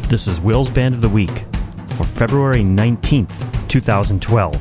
This is Will's Band of the Week for February 19th, 2012.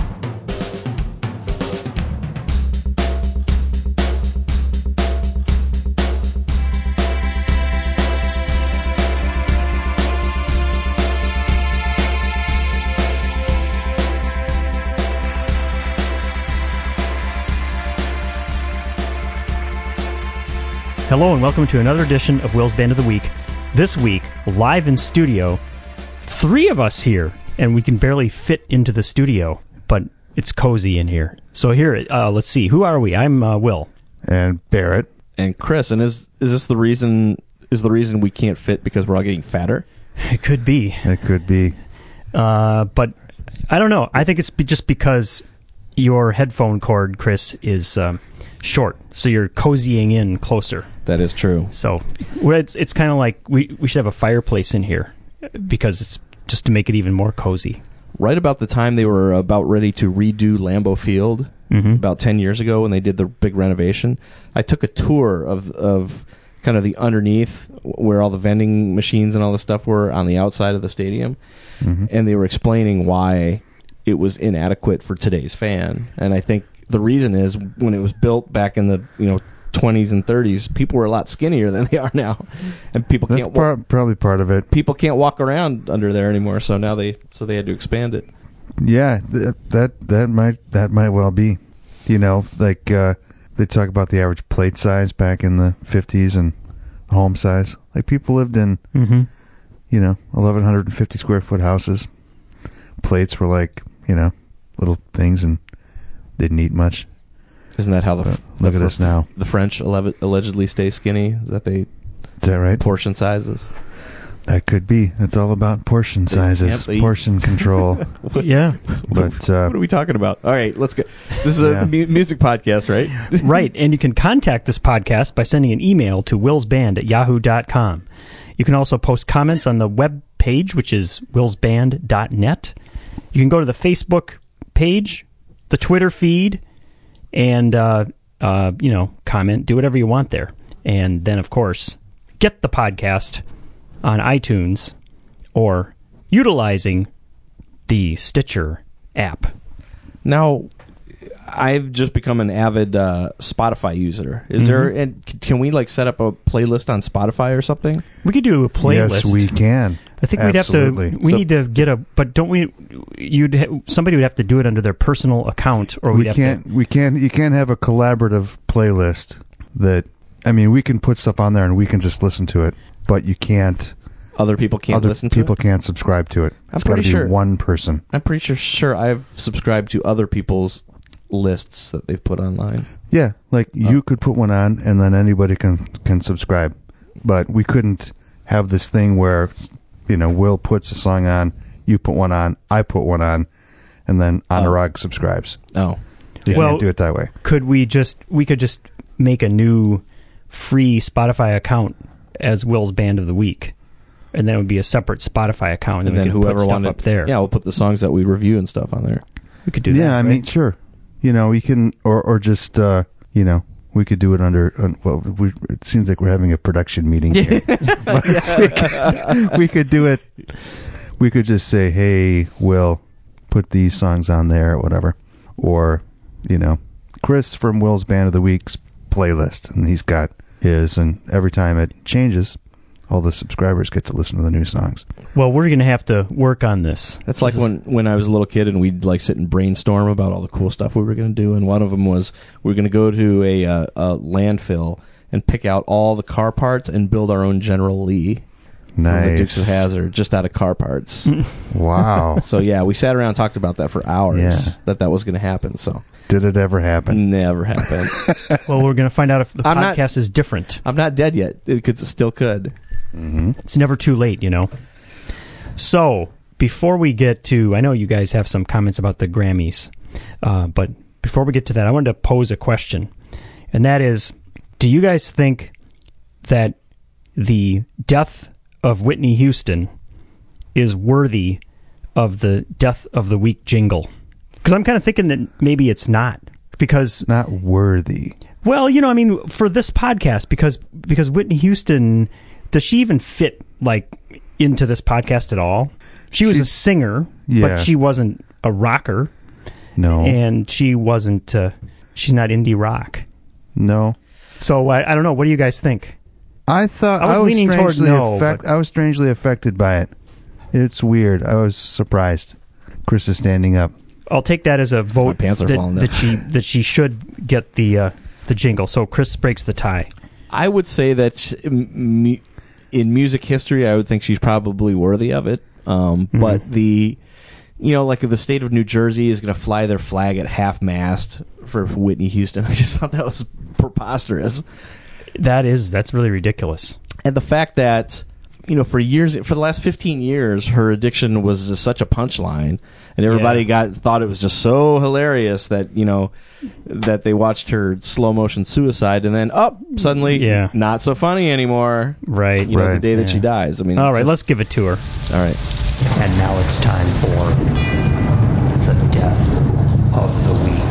Hello and welcome to another edition of Will's Band of the Week. This week, live in studio, 3 of us here, and we can barely fit into the studio, but it's cozy in here. So here, let's see, who are we? I'm Will. And Barrett. And Chris. And is this the reason? Is the reason we can't fit because we're all getting fatter? It could be. It could be. But I don't know. I think it's just because your headphone cord, Chris, is short, so you're cozying in closer. That is true. So it's kind of like we should have a fireplace in here because it's just to make it even more cozy. Right about the time they were about ready to redo Lambeau Field, about 10 years ago when they did the big renovation, I took a tour of kind of the underneath where all the vending machines and all the stuff were on the outside of the stadium, and they were explaining why it was inadequate for today's fan. And I think the reason is when it was built back in the 20s and 30s, people were a lot skinnier than they are now, and people That's probably part of it. People can't walk around under there anymore, so now they had to expand it. Yeah, that might well be. Like they talk about the average plate size back in the 50s and home size. Like people lived in 1,150 square foot houses. Plates were like little things and didn't eat much. Isn't that how look at us now? The French allegedly stay skinny. Is that right? Portion sizes. That could be. It's all about portion sizes, portion control. Yeah. But what are we talking about? All right, let's go. This is a music podcast, right? Right, and you can contact this podcast by sending an email to willsband@yahoo.com. You can also post comments on the web page, which is willsband.net. You can go to the Facebook page, the Twitter feed, and comment, do whatever you want there. And then, of course, get the podcast on iTunes or utilizing the Stitcher app. Now, I've just become an avid Spotify user. Is there? And can we set up a playlist on Spotify or something? We could do a playlist. Yes, we can. I think Absolutely. we'd have to. We need to get a. But don't we? Somebody would have to do it under their personal account, or we can't. You can't have a collaborative playlist. We can put stuff on there and we can just listen to it, but you can't. Other people can't listen to it? Other people can't subscribe to it. It's got to be one person. I'm pretty sure I've subscribed to other people's lists that they've put online. Yeah, you could put one on and then anybody can subscribe. But we couldn't have this thing where, Will puts a song on, you put one on, I put one on, and then Anurag subscribes. Oh. You can't do it that way. We could just make a new free Spotify account as Will's Band of the Week. And then it would be a separate Spotify account, and then whoever put stuff up there. Yeah, we'll put the songs that we review and stuff on there. We could do that. Yeah, right? Sure. We can, or just, we could do it under. It seems like we're having a production meeting here. We could do it. We could just say, "Hey, Will, put these songs on there," or whatever, or Chris from Will's Band of the Week's playlist, and he's got his, and every time it changes, all the subscribers get to listen to the new songs. Well, we're going to have to work on this. That's like when I was a little kid and we'd sit and brainstorm about all the cool stuff we were going to do. And one of them was we were going to go to a landfill and pick out all the car parts and build our own General Lee. Nice. From the Dukes of Hazzard, just out of car parts. Wow. So yeah, we sat around and talked about that for hours. Yeah. That was going to happen. So did it ever happen? Never happened. Well, we're going to find out if the podcast is different. I'm not dead yet. It still could. Mm-hmm. It's never too late, So, before we get to... I know you guys have some comments about the Grammys, but before we get to that, I wanted to pose a question, and that is, do you guys think that the death of Whitney Houston is worthy of the Death of the Week jingle? Because I'm kind of thinking that maybe it's not, because... Not worthy. Well, for this podcast, because Whitney Houston... Does she even fit, into this podcast at all. She was a singer, Yeah. but she wasn't a rocker, No. and she wasn't. She's not indie rock. No. So I don't know. What do you guys think? I thought I was leaning toward no, but- I was strangely affected by it. It's weird. I was surprised. Chris is standing up. I'll take that as a vote pants are falling down. that she should get the jingle. So Chris breaks the tie. I would say that in music history, I would think she's probably worthy of it. But the state of New Jersey is going to fly their flag at half-mast for Whitney Houston. I just thought that was preposterous. That's really ridiculous. And the fact that, for the last 15 years, her addiction was just such a punchline, and everybody thought it was just so hilarious that, that they watched her slow motion suicide, and then suddenly not so funny anymore. Right. The day that she dies. I mean, all right, let's give it to her. All right. And now it's time for the death of the week.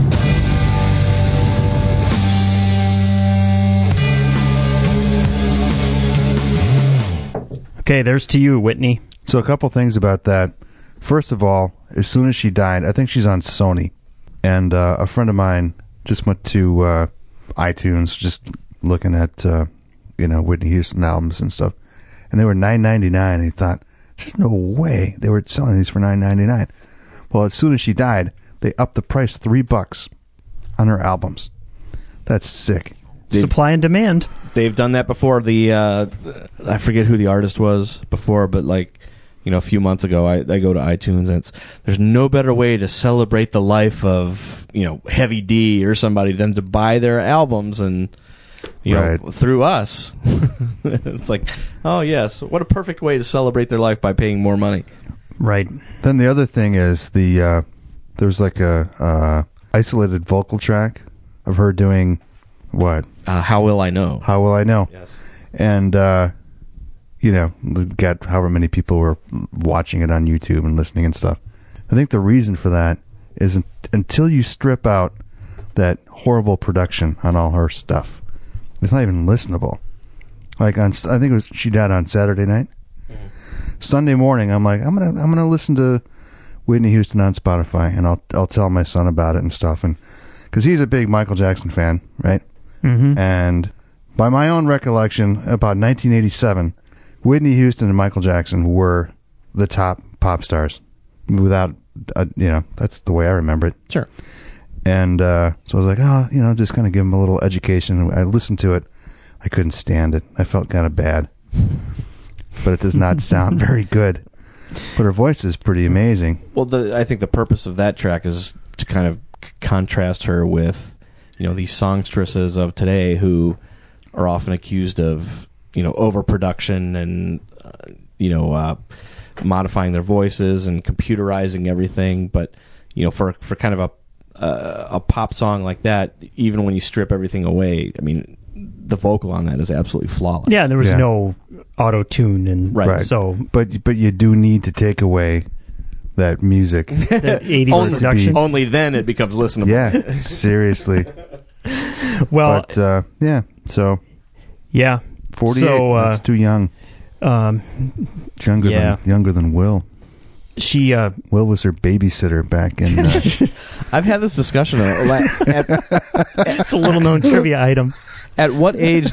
Okay, there's to you, Whitney. So a couple things about that. First of all, as soon as she died, I think she's on Sony, and a friend of mine just went to iTunes, just looking at Whitney Houston albums and stuff, and they were $9.99. And he thought, there's no way they were selling these for $9.99. Well, as soon as she died, they upped the price $3 on her albums. That's sick. Supply and demand. They've done that before. I forget who the artist was before, but a few months ago, I go to iTunes, and there's no better way to celebrate the life of Heavy D or somebody than to buy their albums and through us. It's like, oh yes, what a perfect way to celebrate their life by paying more money. Right. Then the other thing is there's like a isolated vocal track of her doing what? How Will I Know? How Will I Know? Yes. And, got however many people were watching it on YouTube and listening and stuff. I think the reason for that is until you strip out that horrible production on all her stuff, it's not even listenable. Like I think she died on Saturday night. Mm-hmm. Sunday morning, I'm like, I'm gonna listen to Whitney Houston on Spotify, and I'll tell my son about it and stuff, and because he's a big Michael Jackson fan, right? Mm-hmm. And by my own recollection, about 1987, Whitney Houston and Michael Jackson were the top pop stars. Without, that's the way I remember it. Sure. And so I was like, just kind of give them a little education. I listened to it. I couldn't stand it. I felt kind of bad. But it does not sound very good. But her voice is pretty amazing. Well, I think the purpose of that track is to kind of contrast her with, these songstresses of today who are often accused of, overproduction and, modifying their voices and computerizing everything. But, for kind of a pop song like that, even when you strip everything away, I mean, the vocal on that is absolutely flawless. Yeah, there was no auto-tune. And right. So, but you do need to take away that music. The 80s production. Only then it becomes listenable. Yeah, seriously. Well, but, so... Yeah. 48, so, that's too young. Younger than Will. She Will was her babysitter back in... I've had this discussion. It's a little-known trivia item. At what age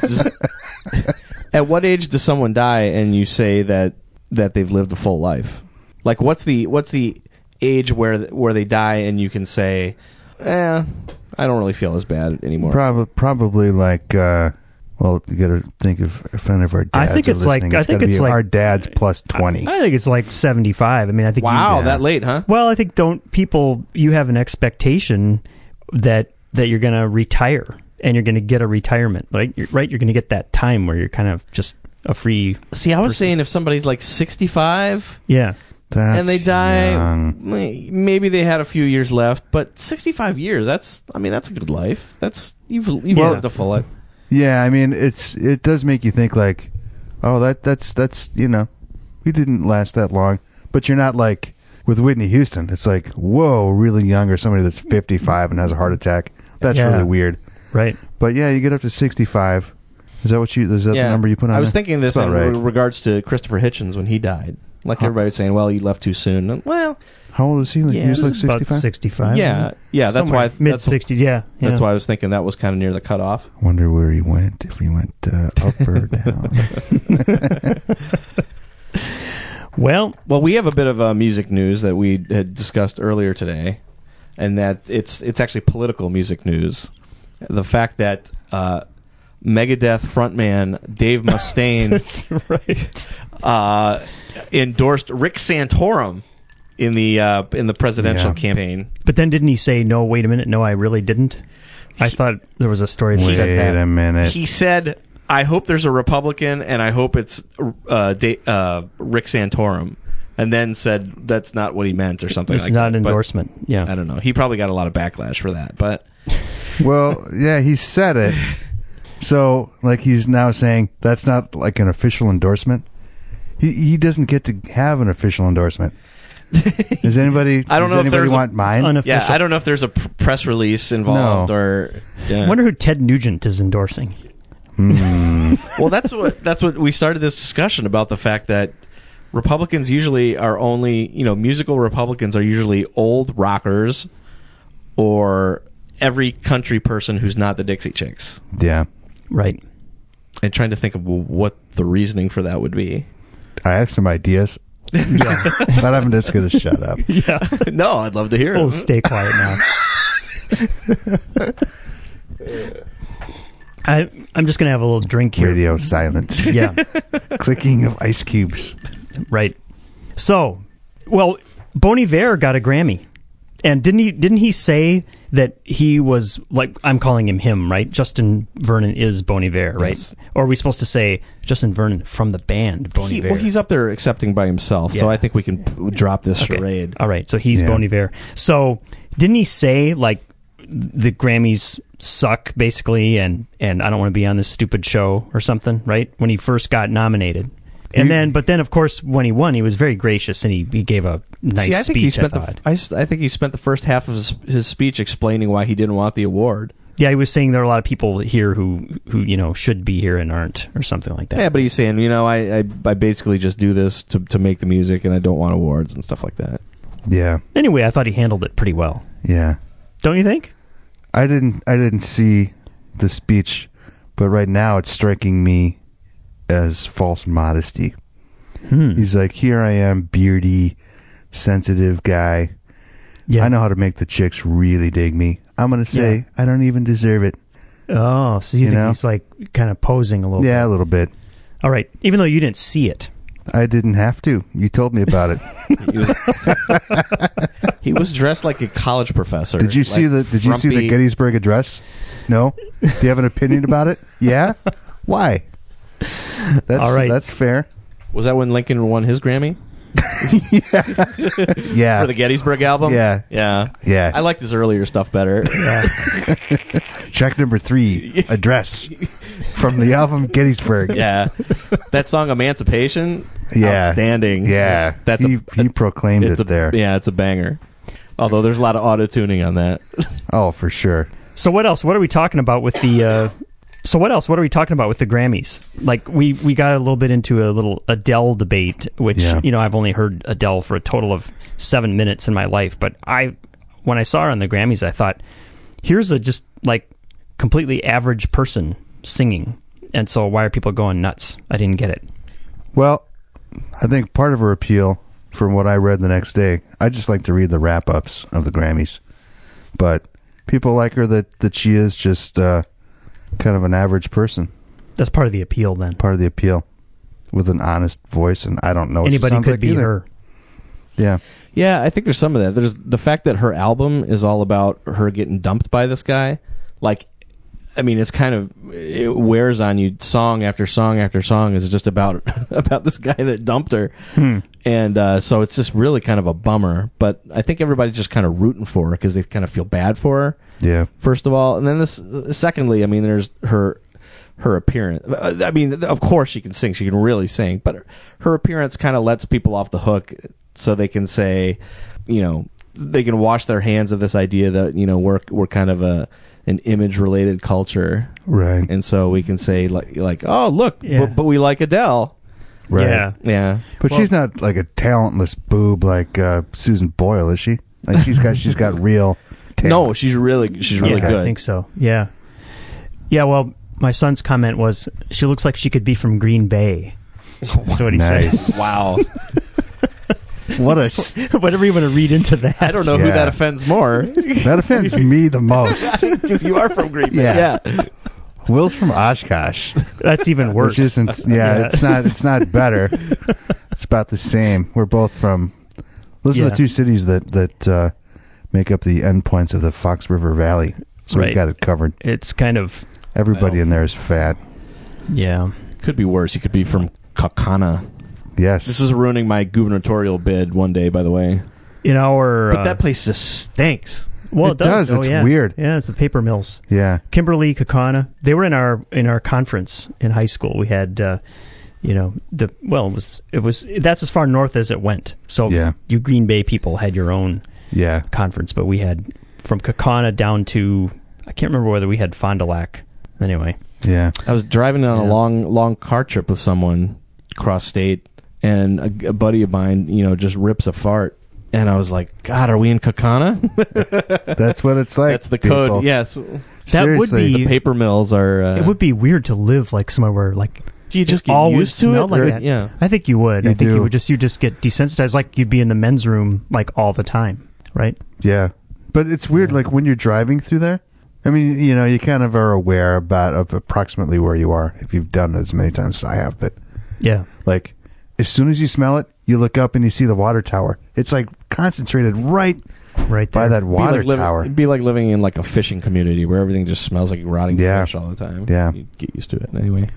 does someone die and you say that they've lived a full life? Like, what's the age where they die and you can say, I don't really feel as bad anymore? Probably like, well, you got to think if any of our dads I think it's listening. like, I think it's like our dads plus 20. I think it's like 75. I mean, I think. Wow, that late, huh? Well, I think you have an expectation that you're going to retire and you're going to get a retirement, right? You're going to get that time where you're kind of just a free. See, I was saying if somebody's like 65, yeah. That's and they die, young. maybe they had a few years left, but 65 years, that's a good life. You've lived a full life. Yeah, I mean, it does make you think like, oh, that's we didn't last that long. But you're not like with Whitney Houston. It's like, whoa, really young, or somebody that's 55 and has a heart attack. That's really weird. Right. But yeah, you get up to 65, Is that the number you put on I was there? thinking this That's in about right. regards to Christopher Hitchens when he died. Like everybody was saying, well, he left too soon. Well, How old is he? Like, Yeah, he was like About 65? 65. yeah. That's why Mid-60s, yeah. That's why I was thinking that was kind of near the cutoff. Wonder where he went, if he went up or down. Well, we have a bit of music news that we had discussed earlier today, and that it's actually political music news. The fact that Megadeth frontman Dave Mustaine that's right. endorsed Rick Santorum in the presidential Yeah. campaign. But then didn't he say, no, wait a minute, no, I really didn't? I thought there was a story that said Wait that. a minute. He said, "I hope there's a Republican, and I hope it's Rick Santorum," and then said that's not what he meant or something. It's like not that. an But endorsement. Yeah. I don't know. He probably got a lot of backlash for that, but Well, yeah, he said it. So, like, he's now saying that's not like an official endorsement. He doesn't get to have an official endorsement. Does anybody? I don't know if Does there's anybody a- want mine? Unofficial. yeah, I don't know if there's a press release involved No. or. Yeah. I wonder who Ted Nugent is endorsing. Well, that's what we started this discussion about, the fact that Republicans usually are only, musical Republicans are usually old rockers or every country person who's not the Dixie Chicks. Yeah, Right. I'm trying to think of what the reasoning for that would be. I have some ideas, Yeah. but I'm just going to shut up. Yeah. No, I'd love to hear We'll it. stay quiet now. I'm just going to have a little drink here. Radio silence. Yeah. Clicking of ice cubes. Right. So, well, Bon Iver got a Grammy. And didn't he say that he was, like, I'm calling him, right? Justin Vernon is Bon Iver, right? Yes. Or are we supposed to say Justin Vernon from the band Bon Iver? He's up there accepting by himself, so Yeah. I think we can drop this Okay. charade. All right, so he's Yeah. Bon Iver. So didn't he say, like, the Grammys suck, basically, and I don't want to be on this stupid show or something, right? When he first got nominated. And but then, of course, when he won, he was very gracious, and he gave a nice See, I think speech, he spent I think he spent the first half of his speech explaining why he didn't want the award. Yeah, he was saying there are a lot of people here who should be here and aren't, or something like that. Yeah, but he's saying, I basically just do this to make the music, and I don't want awards and stuff like that. Yeah, Anyway, I thought he handled it pretty well. yeah. Don't you think? I didn't see the speech, but right now it's striking me as false modesty. He's like, here I am, beardy, sensitive guy. Yeah. I know how to make the chicks really dig me. I'm going to say I don't even deserve it. Oh, so you think know? he's like kind of posing a little bit? Yeah, a little bit. All right. Even though you didn't see it. I didn't have to. You told me about it. He was dressed like a college professor. Did you see the frumpy- Gettysburg Address? No? Do you have an opinion about it? Yeah? Why? All right. That's fair. Was that when Lincoln won his Grammy Yeah. for the Gettysburg album? Yeah. Yeah. Yeah. I liked his earlier stuff better. Track number 3, Address, from the album Gettysburg. Yeah. That song Emancipation, Yeah. outstanding. Yeah. He proclaimed it's it there. Yeah, it's a banger. Although there's a lot of auto-tuning on that. Oh, for sure. So what else? What are we talking about with the? So what else? What are we talking about with the Grammys? Like we got a little bit into a little Adele debate, which Yeah. I've only heard Adele for a total of 7 minutes in my life. But when I saw her on the Grammys, I thought, here's a just like completely average person singing, and so why are people going nuts? I didn't get it. Well, I think part of her appeal, from what I read the next day, I just like to read the wrap-ups of the Grammys. But people like her that she is just kind of an average person. That's part of the appeal, then. Part of the appeal, with an honest voice, and I don't know what she Anybody sounds could like be either. her. Yeah. Yeah, I think there's some of that. There's the fact that her album is all about her getting dumped by this guy. Like, I mean, it wears on you. Song after song after song is just about this guy that dumped her, and so it's just really kind of a bummer. But I think everybody's just kind of rooting for her because they kind of feel bad for her. Yeah. First of all, and then secondly, I mean, there's her appearance. I mean, of course she can sing; she can really sing. But her appearance kind of lets people off the hook, so they can say, they can wash their hands of this idea that we're kind of an image related culture, Right. and so we can say like oh look, Yeah. but we like Adele. Right. Yeah. But Well- she's not like a talentless boob like Susan Boyle, is she? Like she's got real talent. No, she's really Yeah, good. I think so. Yeah. Yeah, well, my son's comment was, she looks like she could be from Green Bay. That's what he Nice. said. Wow. What a Whatever you want to read into that. I don't know who Yeah. that offends more. that offends me the most. Because you are from Green Bay. Yeah. Yeah. Will's from Oshkosh, That's even worse. which isn't. Yeah, it's not better. It's about the same. We're both from. Those are Yeah. the two cities that make up the endpoints of the Fox River Valley. So Right. we got it covered. It's kind of, Everybody in there is fat. yeah. Could be worse. You could be from Kaukauna. Yes. This is ruining my gubernatorial bid one day, by the way. In our... But that place just stinks. well, it does. Oh, It's yeah. weird. Yeah, it's the paper mills. Yeah. Kimberly, Kaukauna. They were in our conference in high school. We had, it was that's as far north as it went. So Yeah. you Green Bay people had your own Yeah. conference, but we had from Kaukauna down to, I can't remember whether we had Fond du Lac. Anyway, Yeah. I was driving on a Yeah. long car trip with someone cross state, and a buddy of mine, just rips a fart. And I was like, God, are we in Kaukauna? That's what it's like. That's the code. people. Yes. that would Seriously. be. The paper mills are... It would be weird to live like somewhere where like Do you just get always used to it? smelled like or- that. Yeah. I think you would. You I think do. you just get desensitized, like you'd be in the men's room like all the time, right? Yeah. But it's weird, like when you're driving through there. I mean, you kind of are aware of approximately where you are if you've done it as many times as I have. But Yeah. like, as soon as you smell it, you look up and you see the water tower. It's like concentrated right Right there. by that water It'd be like tower. It'd be like living in like a fishing community where everything just smells like rotting Yeah. fish all the time. Yeah. You get used to it anyway.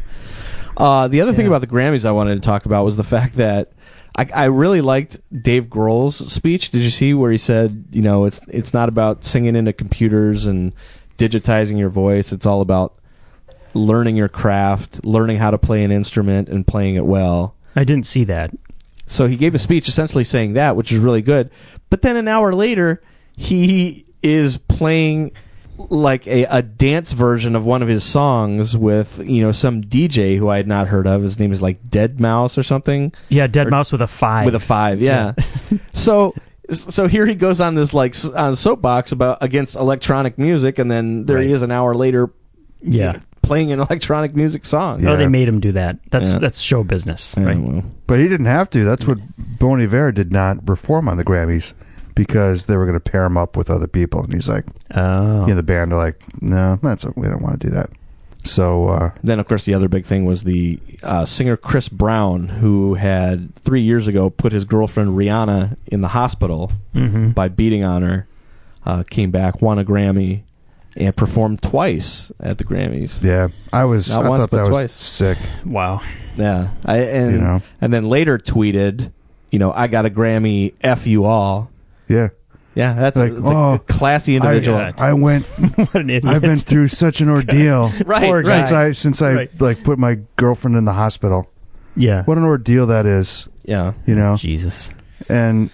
The other thing Yeah. about the Grammys I wanted to talk about was the fact that I really liked Dave Grohl's speech. Did you see where he said, it's not about singing into computers and digitizing your voice. It's all about learning your craft, learning how to play an instrument and playing it well. I didn't see that. So he gave a speech essentially saying that, which is really good. But then an hour later, he is playing like a dance version of one of his songs with, some DJ who I had not heard of. His name is like Dead Mouse or something. Yeah, Dead Mouse with a 5. With a 5, yeah. So here he goes on this like on soapbox against electronic music, and then there he Right. is an hour later, Yeah. playing an electronic music song. Yeah. Oh, they made him do that. That's Yeah. that's show business, Yeah, right? well. But he didn't have to. That's what Bon Iver did not perform on the Grammys because they were going to pair him up with other people. And he's like, Oh. the band are like, no, we don't want to do that. So, Then, of course, the other big thing was the singer Chris Brown, who had 3 years ago put his girlfriend Rihanna in the hospital Mm-hmm. by beating on her, came back, won a Grammy, and performed twice at the Grammys. yeah, I Not once, thought but that was twice. sick. Wow. Yeah, and then later tweeted, I got a Grammy, F you all. Yeah. Yeah, that's Like, it's a classy individual. I went, What an idiot. I've been through such an ordeal. Right, Poor guy. Since I Right. like put my girlfriend in the hospital. Yeah. What an ordeal that is, Yeah. Jesus. and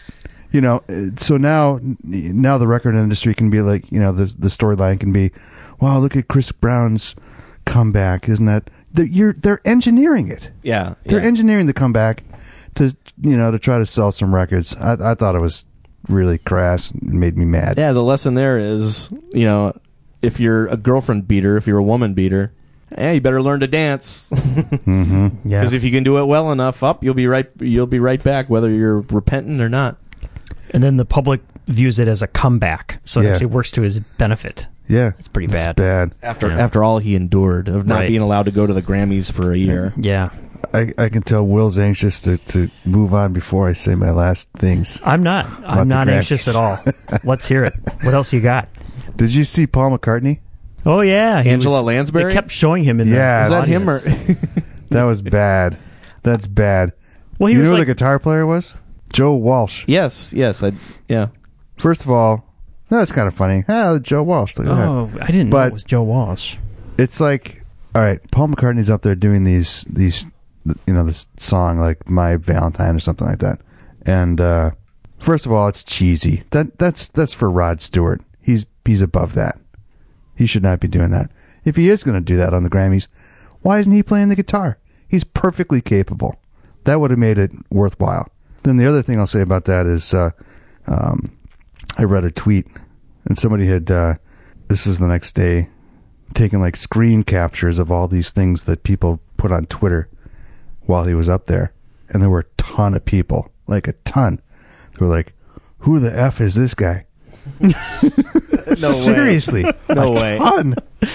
so now the record industry can be like, the storyline can be, wow, look at Chris Brown's comeback, isn't that? They're engineering it. Yeah. They're yeah. engineering the comeback to try to sell some records. I thought it was really crass and mmade me mad. Yeah, the lesson there is, if you're a girlfriend beater, if you're a woman beater, you better learn to dance. Mm-hmm. Yeah. Because if you can do it well enough, you'll be right back, whether you're repentant or not. And then the public views it as a comeback, so it Yeah. actually works to his benefit. Yeah, It's pretty bad. It's bad. After all he endured of not Right. being allowed to go to the Grammys for a year. Yeah. I can tell Will's anxious to move on before I say my last things. I'm not. I'm the not Grammys. anxious at all. Let's hear it. What else you got? Did you see Paul McCartney? Oh, yeah. Angela Lansbury? They kept showing him in Yeah. the Was that him or audience. That was bad. That's bad. Well, he You was know who like, the guitar player was? Joe Walsh. Yes, yeah. First of all, that's kind of funny. Joe Walsh. Look at that. oh, I didn't know But- it was Joe Walsh. It's like, all right, Paul McCartney's up there doing these this song like My Valentine or something like that. And First of all, it's cheesy. That's for Rod Stewart. He's above that. He should not be doing that. If he is going to do that on the Grammys, why isn't he playing the guitar? He's perfectly capable. That would have made it worthwhile. Then the other thing I'll say about that is I read a tweet, and somebody had, this is the next day, taken like screen captures of all these things that people put on Twitter while he was up there. And there were a ton of people, like a ton. They were like, who the F is this guy? No Seriously. No a way. Ton.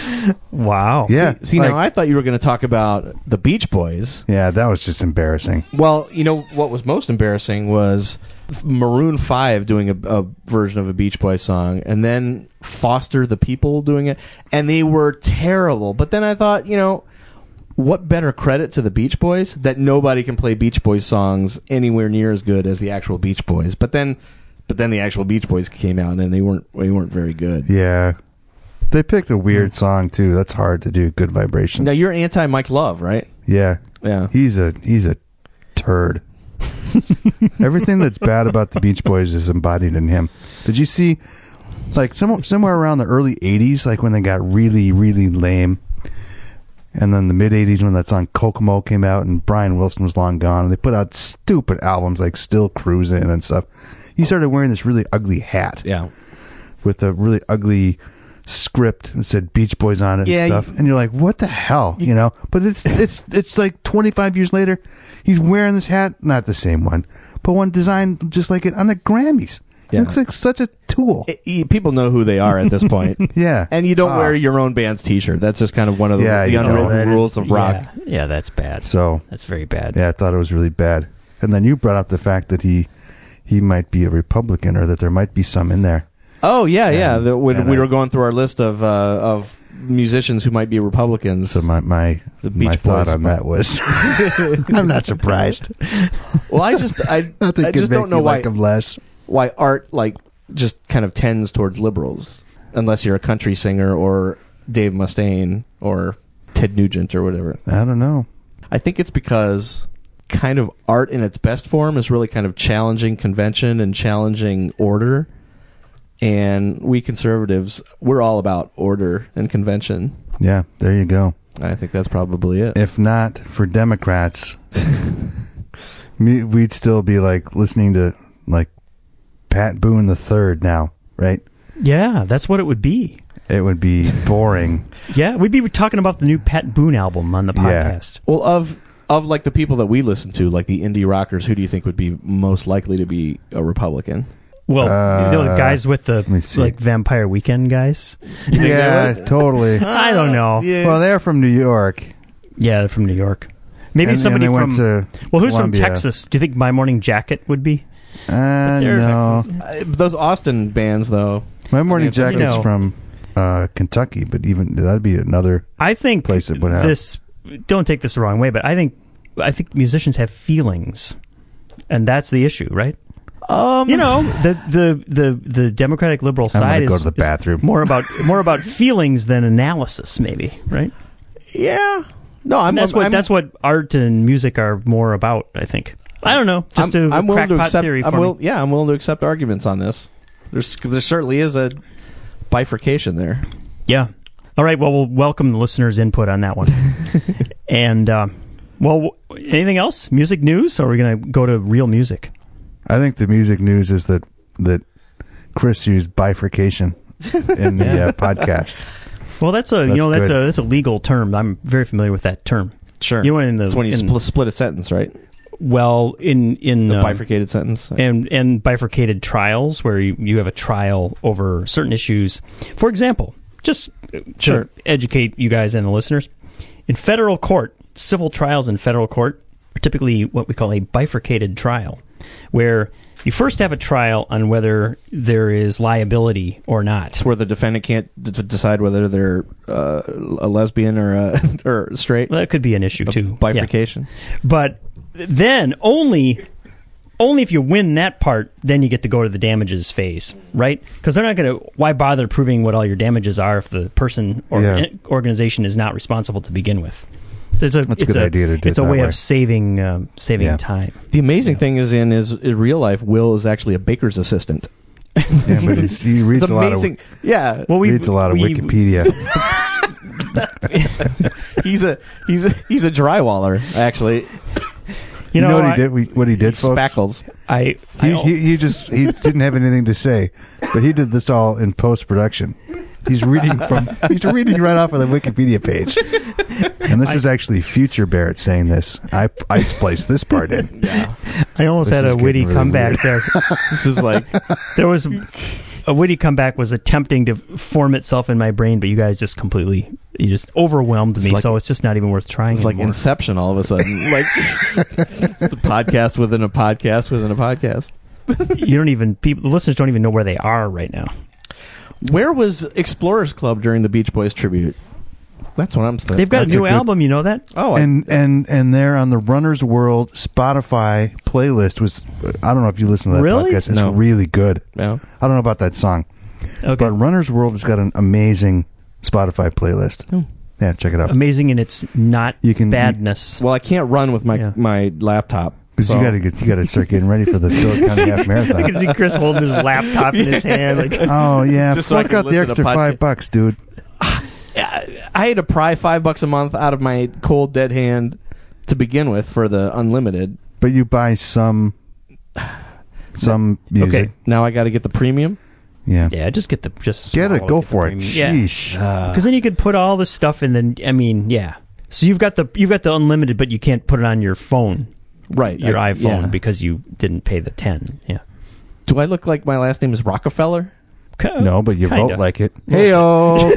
Wow. Yeah. See, like- now I thought you were going to talk about the Beach Boys. Yeah, that was just embarrassing. Well, you know what was most embarrassing was Maroon 5 doing a version of a Beach Boys song, and then Foster the People doing it, and they were terrible. But then I thought, you know, what better credit to the Beach Boys that nobody can play Beach Boys songs anywhere near as good as the actual Beach Boys. But then the actual Beach Boys came out, and they weren't very good. Yeah. They picked a weird song, too. That's hard to do. Good Vibrations. Now you're anti Mike Love, right? Yeah. Yeah. He's a turd. Everything that's bad about the Beach Boys is embodied in him. Did you see, like, somewhere around the early 80s, like when they got really, really lame, and then the mid-80s when that song Kokomo came out and Brian Wilson was long gone, and they put out stupid albums like Still Cruisin' and stuff. He started wearing this really ugly hat. Yeah. With a really ugly script that said Beach Boys on it and stuff. And you're like, what the hell? You know? But it's like 25 years later, he's wearing this hat, not the same one, but one designed just like it on the Grammys. Yeah. It looks like such a tool. People know who they are at this point. Yeah. And you don't wear your own band's T-shirt. That's just kind of one of the you don't. unwritten rules of rock. Yeah, that's bad. So That's very bad. yeah, I thought it was really bad. And then you brought up the fact that he might be a Republican, or that there might be some in there. Oh yeah. When and we were going through our list of musicians who might be Republicans. So my The Beach thought Boys. on that was, I'm not surprised. Well, I just don't know like him less. why art like just kind of tends towards liberals, unless you're a country singer or Dave Mustaine or Ted Nugent or whatever. I don't know. I think it's because kind of art in its best form is really kind of challenging convention and challenging order. And we conservatives, we're all about order and convention. Yeah, there you go. I think that's probably it. If not for Democrats, we'd still be like listening to like Pat Boone III now, right? Yeah, that's what it would be. It would be boring. Yeah, we'd be talking about the new Pat Boone album on the podcast. Well, of like the people that we listen to, like the indie rockers, who do you think would be most likely to be a Republican? Well, the guys with me the see. like Vampire Weekend guys. Yeah, totally. I don't know. Well, they're from New York. Yeah, they're from New York. Maybe And somebody they from. went to Well, who's Columbia. from Texas? Do you think My Morning Jacket would be? They're No. Those Austin bands, though. My Morning Jacket's know. from Kentucky, but even that'd be another I think place that would have. this. Don't take this the wrong way, but I think musicians have feelings, and that's the issue, right? You know, the Democratic liberal I'm side gonna go is to the bathroom. is more about feelings than analysis, maybe, right? Yeah. No, That's what art and music are more about, I think. I don't know. Just I'm a willing to crackpot accept. theory I'm for me. willing to accept arguments on this. There certainly is a bifurcation there. Yeah. All right. Well, we'll welcome the listeners' input on that one. And well, anything else? Music news? Or are we going to go to real music? I think the music news is that Chris used bifurcation in the podcast. Well, that's a legal term. I'm very familiar with that term. Sure. You know, It's when you split a sentence, right? Well, in A bifurcated sentence. and bifurcated trials where you have a trial over certain issues. For example, just to educate you guys and the listeners, in federal court, civil trials in federal court are typically what we call a bifurcated trial, where you first have a trial on whether there is liability or not. It's where the defendant can't decide whether they're a lesbian or straight. Well, that could be an issue too. Bifurcation. Yeah. But then only if you win that part, then you get to go to the damages phase, right? Because they're not going to. Why bother proving what all your damages are if the person or organization is not responsible to begin with? It's a good idea to do It's it a that way way. of saving time. The amazing thing is in real life, Will is actually a baker's assistant. Yeah, but he reads It's a lot of amazing. Yeah. Well, reads a lot of Wikipedia. He's a drywaller, actually. You know what he did? What he did, folks? Spackles. He didn't have anything to say, but he did this all in post production. He's reading right off of the Wikipedia page, and this is actually future Barrett saying this. I spliced this part in. Yeah. I almost This had is a witty getting really comeback there. This is like There was a witty comeback was attempting to form itself in my brain, but you guys just overwhelmed me, like- so it's just not even worth trying it's like anymore. Inception all of a sudden. Like it's a podcast within a podcast within a podcast. The listeners don't even know where they are right now. Where was Explorers Club during the Beach Boys tribute? That's what I'm saying. They've got That's a new a good- album, you know that? Oh, And they're on the Runner's World Spotify playlist. I don't know if you listen to that Really? podcast. It's No. really good. yeah. I don't know about that song, Okay. but Runner's World has got an amazing Spotify playlist. Oh. Yeah, check it out. Amazing in its not You can- badness. Well, I can't run with Yeah. my laptop. Because so- you got to start getting ready for the Philip County Half I can Marathon. see Chris holding his laptop in his hand. Like, Oh yeah, Just so I fork can out the listen to extra $5, dude. I had to pry $5 a month out of my cold dead hand to begin with for the unlimited. But you buy some music. Okay. Now I got to get the premium. Yeah. yeah, just get Get it. Go for it. Sheesh. Because then you could put all this stuff in. Then yeah. So you've got the unlimited, but you can't put it on your phone, Right. your iPhone, yeah. because you didn't pay the $10. Yeah. Do I look like my last name is Rockefeller? No, but you Kinda. vote like it. Hey-o.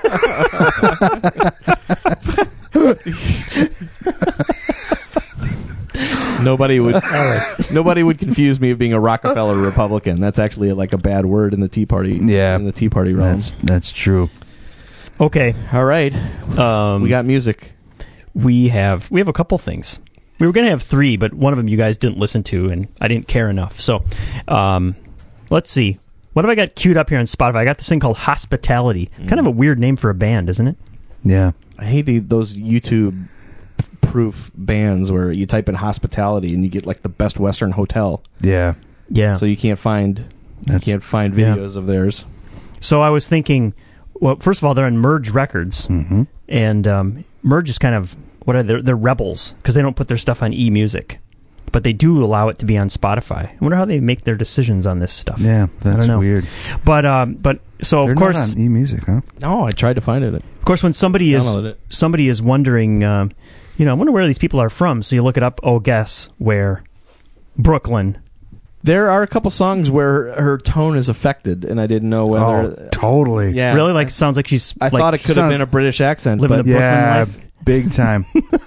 Nobody would confuse me of being a Rockefeller Republican. That's actually like a bad word in the Tea Party. Yeah. In the Tea Party realm. That's true. Okay. All right. We got music. We have a couple things. We were going to have 3, but one of them you guys didn't listen to, and I didn't care enough. So, let's see. What have I got queued up here on Spotify? I got this thing called Hospitality. Kind of a weird name for a band, isn't it? Yeah. I hate those YouTube proof bands where you type in hospitality and you get like the Best Western Hotel. Yeah. Yeah. So you can't find videos of theirs. So I was thinking, well, first of all, they're on Merge Records, Mm-hmm. and Merge is kind of they're rebels because they don't put their stuff on eMusic, but they do allow it to be on Spotify. I wonder how they make their decisions on this stuff. Yeah, that's don't know. weird. But so They're of course, not on eMusic, huh? No, I tried to find it. of course, when somebody Downloaded it. is wondering, I wonder where these people are from. So you look it up. Oh, guess where? Brooklyn. There are a couple songs where her tone is affected, and I didn't know whether. Oh, totally. Yeah, Really, like sounds like she's. I like, thought it could have sounds- been a British accent, living but a Brooklyn Yeah, life. big time.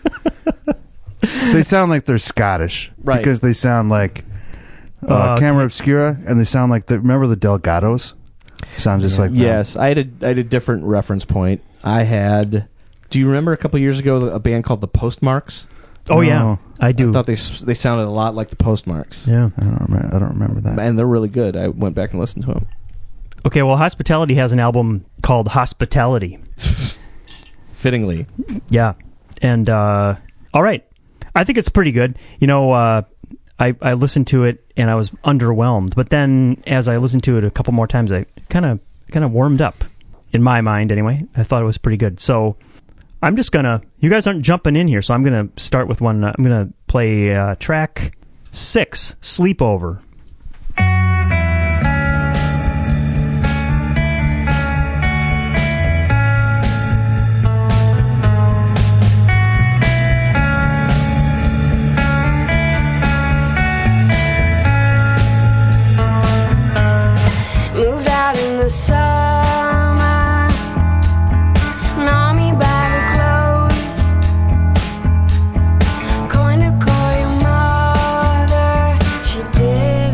They sound like they're Scottish. Right. Because they sound like Camera Obscura, and they sound like remember the Delgados? Sound just like that. yes, I had a different reference point. I had. Do you remember a couple years ago a band called the Postmarks? Oh yeah, No. I do. I thought they sounded a lot like the Postmarks. Yeah. I don't remember that. And they're really good. I went back and listened to them. Okay, well, Hospitality has an album called Hospitality. Fittingly. Yeah. And, all right. I think it's pretty good. I listened to it and I was underwhelmed. But then as I listened to it a couple more times, I kind of warmed up. In my mind, anyway. I thought it was pretty good. So I'm just going to... You guys aren't jumping in here, so I'm going to start with one. I'm going to play track 6, Sleepover. Moved out in the summer, Nami by the clothes. Going to call your mother, she did.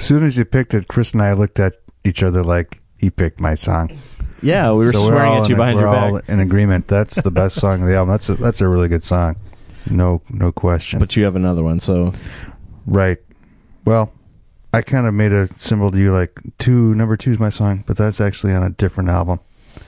soon as you picked it, Chris and I looked at each other like he picked my song. Yeah, we were So swearing all at you in- behind your We're all back. in agreement. That's the best song of the album. That's a really good song. No question. But you have another one, so Right. Well, I kind of made a symbol to you like number 2 is my song, but that's actually on a different album.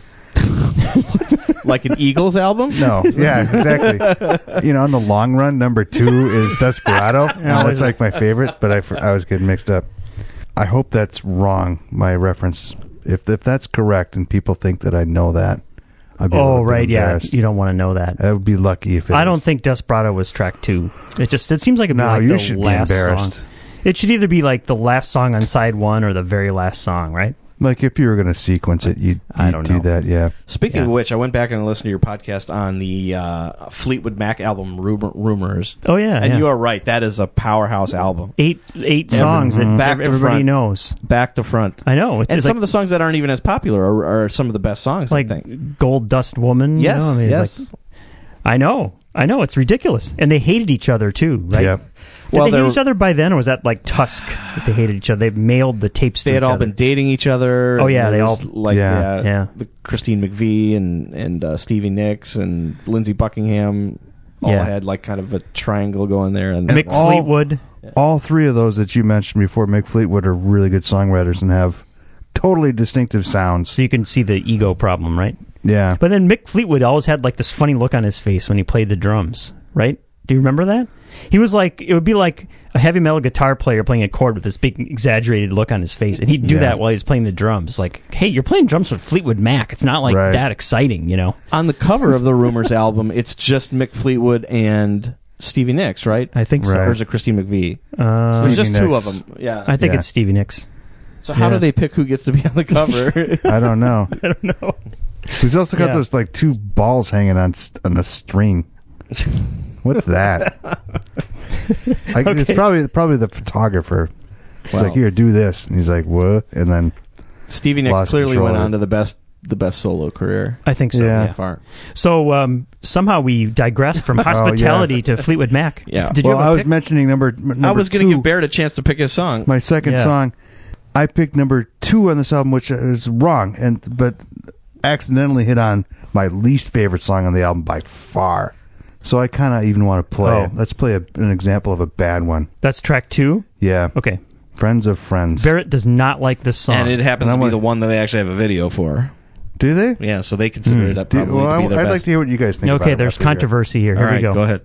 like an Eagles album? No, yeah, exactly. You know, in the long run, number 2 is Desperado. That's like my favorite, but I was getting mixed up. I hope that's wrong, my reference. If that's correct and people think that I know that, I'd be a little bit embarrassed. You don't want to know that. I would be lucky if it I is. don't think Desperado was track 2. It seems like it'd be No, like you the should be last embarrassed. song. It should either be like the last song on side 1 or the very last song, right? Like if you were going to sequence it, you'd I don't do know. that, yeah. Speaking of Yeah. which, I went back and listened to your podcast on the Fleetwood Mac album, Rumors. Oh, yeah. And yeah. you are right. That is a powerhouse album. Eight songs that Back to everybody front. knows. Back to front. I know. It's And some like, of the songs that aren't even as popular are some of the best songs, like I think. Gold Dust Woman. Yes, you know? I mean, it's yes. like- I know. It's ridiculous. And they hated each other, too, right? Yep. Did Well, they they're- hate each other by then, or was that like Tusk that they hated each other? They mailed the tapes to They had each all other. been dating each other. Oh, and yeah, there they was, all- like Yeah. the Christine McVie and Stevie Nicks and Lindsey Buckingham all Yeah. had like kind of a triangle going there. And Mick all- Fleetwood. All 3 of those that you mentioned before, Mick Fleetwood, are really good songwriters and have totally distinctive sounds. So you can see the ego problem, right? Yeah. But then Mick Fleetwood always had like this funny look on his face when he played the drums, right? Do you remember that? He was like, it would be like a heavy metal guitar player playing a chord with this big exaggerated look on his face. And he'd do Yeah. that while he's playing the drums. Like, hey, you're playing drums with Fleetwood Mac. It's not like Right. that exciting, you know? on the cover of the Rumors album, it's just Mick Fleetwood and Stevie Nicks, right? I think so. Right. Or is it Christine McVie? So there's just Stevie 2 of Nicks. them. Yeah. I think Yeah. it's Stevie Nicks. So how Yeah. do they pick who gets to be on the cover? I don't know. I don't know. He's also got Yeah. those like 2 balls hanging on a string. What's that? It's probably the photographer. He's Wow. like, here, do this, and he's like, what? And then Stevie Nicks Lost clearly control went of it. on to the best solo career I think so, Yeah. yeah. far. So somehow we digressed from hospitality to Fleetwood Mac. Yeah. Did you well, have I a was pick? mentioning number I was going to 2, give Barrett a chance to pick his song. my second Yeah. song. I picked number 2 on this album, which is wrong, but accidentally hit on my least favorite song on the album by far. So I kind of even want to play it. Let's play an example of a bad one. That's track 2? Yeah. Okay. Friends of Friends. Barrett does not like this song. And it happens And I to be want- the one that they actually have a video for. Do they? Yeah, so they consider it probably Well, to be their I'd best. like to hear what you guys think about Okay, it there's after we hear it. controversy here. All Here right, we go. go ahead.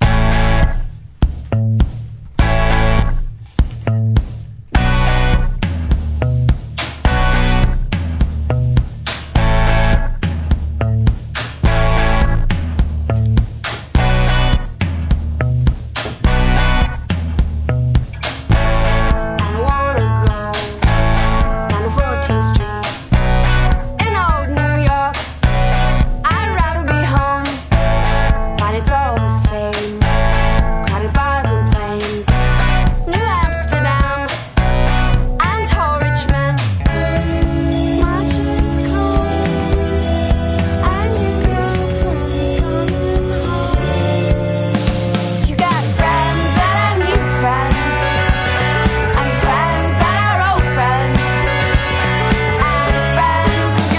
I wanna go down to 14th Street in old New York. I'd rather be home, but it's all the same. Crowded bars and planes, New Amsterdam and tall Richmond. March is cold, and your girlfriend's coming home. But you got friends that are new friends. And friends that are old friends. And friends that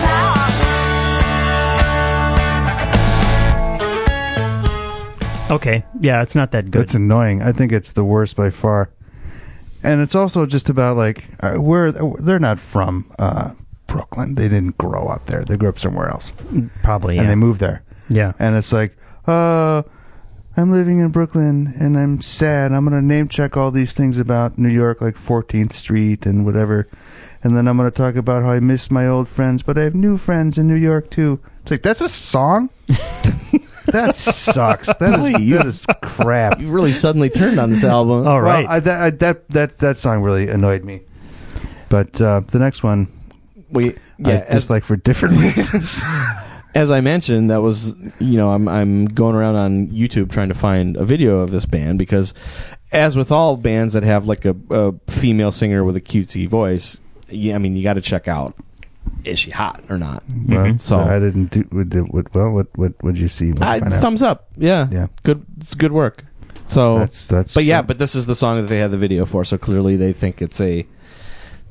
can all. Okay. Yeah, it's not that good. It's annoying. I think it's the worst by far. And it's also just about like they're not from Brooklyn. They didn't grow up there. They grew up somewhere else, Probably, and yeah. they moved there. Yeah. And it's like, I'm living in Brooklyn, and I'm sad. I'm gonna name check all these things about New York, like 14th Street and whatever. And then I'm gonna talk about how I miss my old friends, but I have new friends in New York too. It's like, that's a song. That sucks. That is crap. You really suddenly turned on this album. All right. Well, that song really annoyed me. But the next one, just like for different reasons. As I mentioned, that was, I'm going around on YouTube trying to find a video of this band because, as with all bands that have like a female singer with a cutesy voice, you got to check out, is she hot or not? Well, So- I didn't do. What did you see? What'd you find out? Thumbs up. Yeah. Yeah. Good. It's good work. So That's. But this is the song that they had the video for, so clearly they think it's a